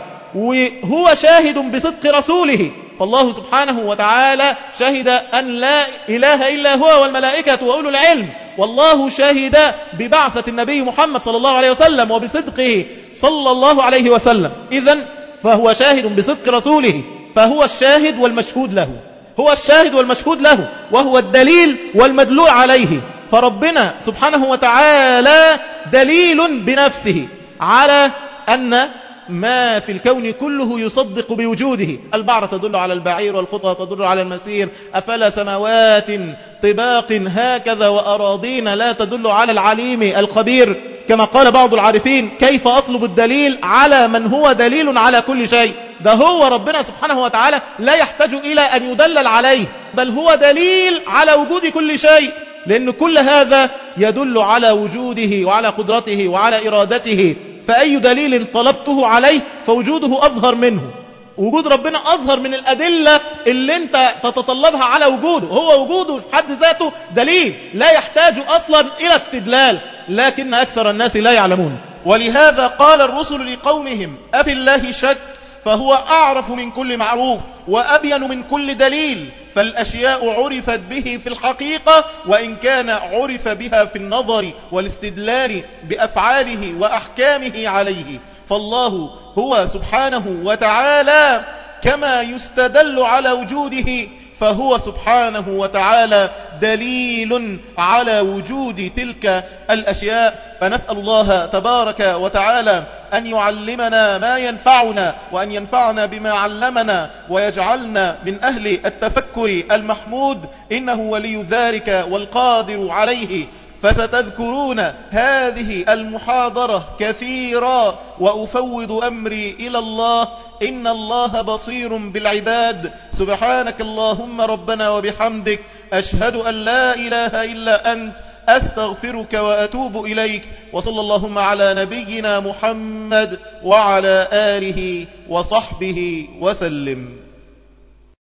وهو شاهد بصدق رسوله. فالله سبحانه وتعالى شهد أن لا إله إلا هو والملائكة وأولو العلم، والله شهد ببعثة النبي محمد صلى الله عليه وسلم وبصدقه صلى الله عليه وسلم. إذن فهو شاهد بصدق رسوله، فهو الشاهد والمشهود له، هو الشاهد والمشهود له، وهو الدليل والمدلول عليه. فربنا سبحانه وتعالى دليل بنفسه على أن ما في الكون كله يصدق بوجوده. البعرة تدل على البعير، والخطى تدل على المسير، أفلا سماوات طباق هكذا وأراضين لا تدل على العليم الخبير. كما قال بعض العارفين: كيف أطلب الدليل على من هو دليل على كل شيء؟ ده هو ربنا سبحانه وتعالى لا يحتاج إلى أن يدلل عليه، بل هو دليل على وجود كل شيء، لأن كل هذا يدل على وجوده وعلى قدرته وعلى إرادته. فأي دليل طلبته عليه فوجوده أظهر منه. وجود ربنا أظهر من الأدلة اللي انت تتطلبها على وجوده. هو وجوده في حد ذاته دليل لا يحتاج أصلا إلى استدلال، لكن أكثر الناس لا يعلمون. ولهذا قال الرسل لقومهم: أفي الله شك؟ فهو أعرف من كل معروف وأبين من كل دليل، فالأشياء عرفت به في الحقيقة، وإن كان عرف بها في النظر والاستدلال بأفعاله وأحكامه عليه. فالله هو سبحانه وتعالى كما يستدل على وجوده، فهو سبحانه وتعالى دليل على وجود تلك الأشياء. فنسأل الله تبارك وتعالى أن يعلمنا ما ينفعنا، وأن ينفعنا بما علمنا، ويجعلنا من أهل التفكر المحمود، إنه ولي ذلك والقادر عليه. فستذكرون هذه المحاضرة كثيرا، وأفوض أمري إلى الله، إن الله بصير بالعباد. سبحانك اللهم ربنا وبحمدك، أشهد أن لا إله إلا أنت، أستغفرك وأتوب إليك. وصلى اللهم على نبينا محمد وعلى آله وصحبه وسلم.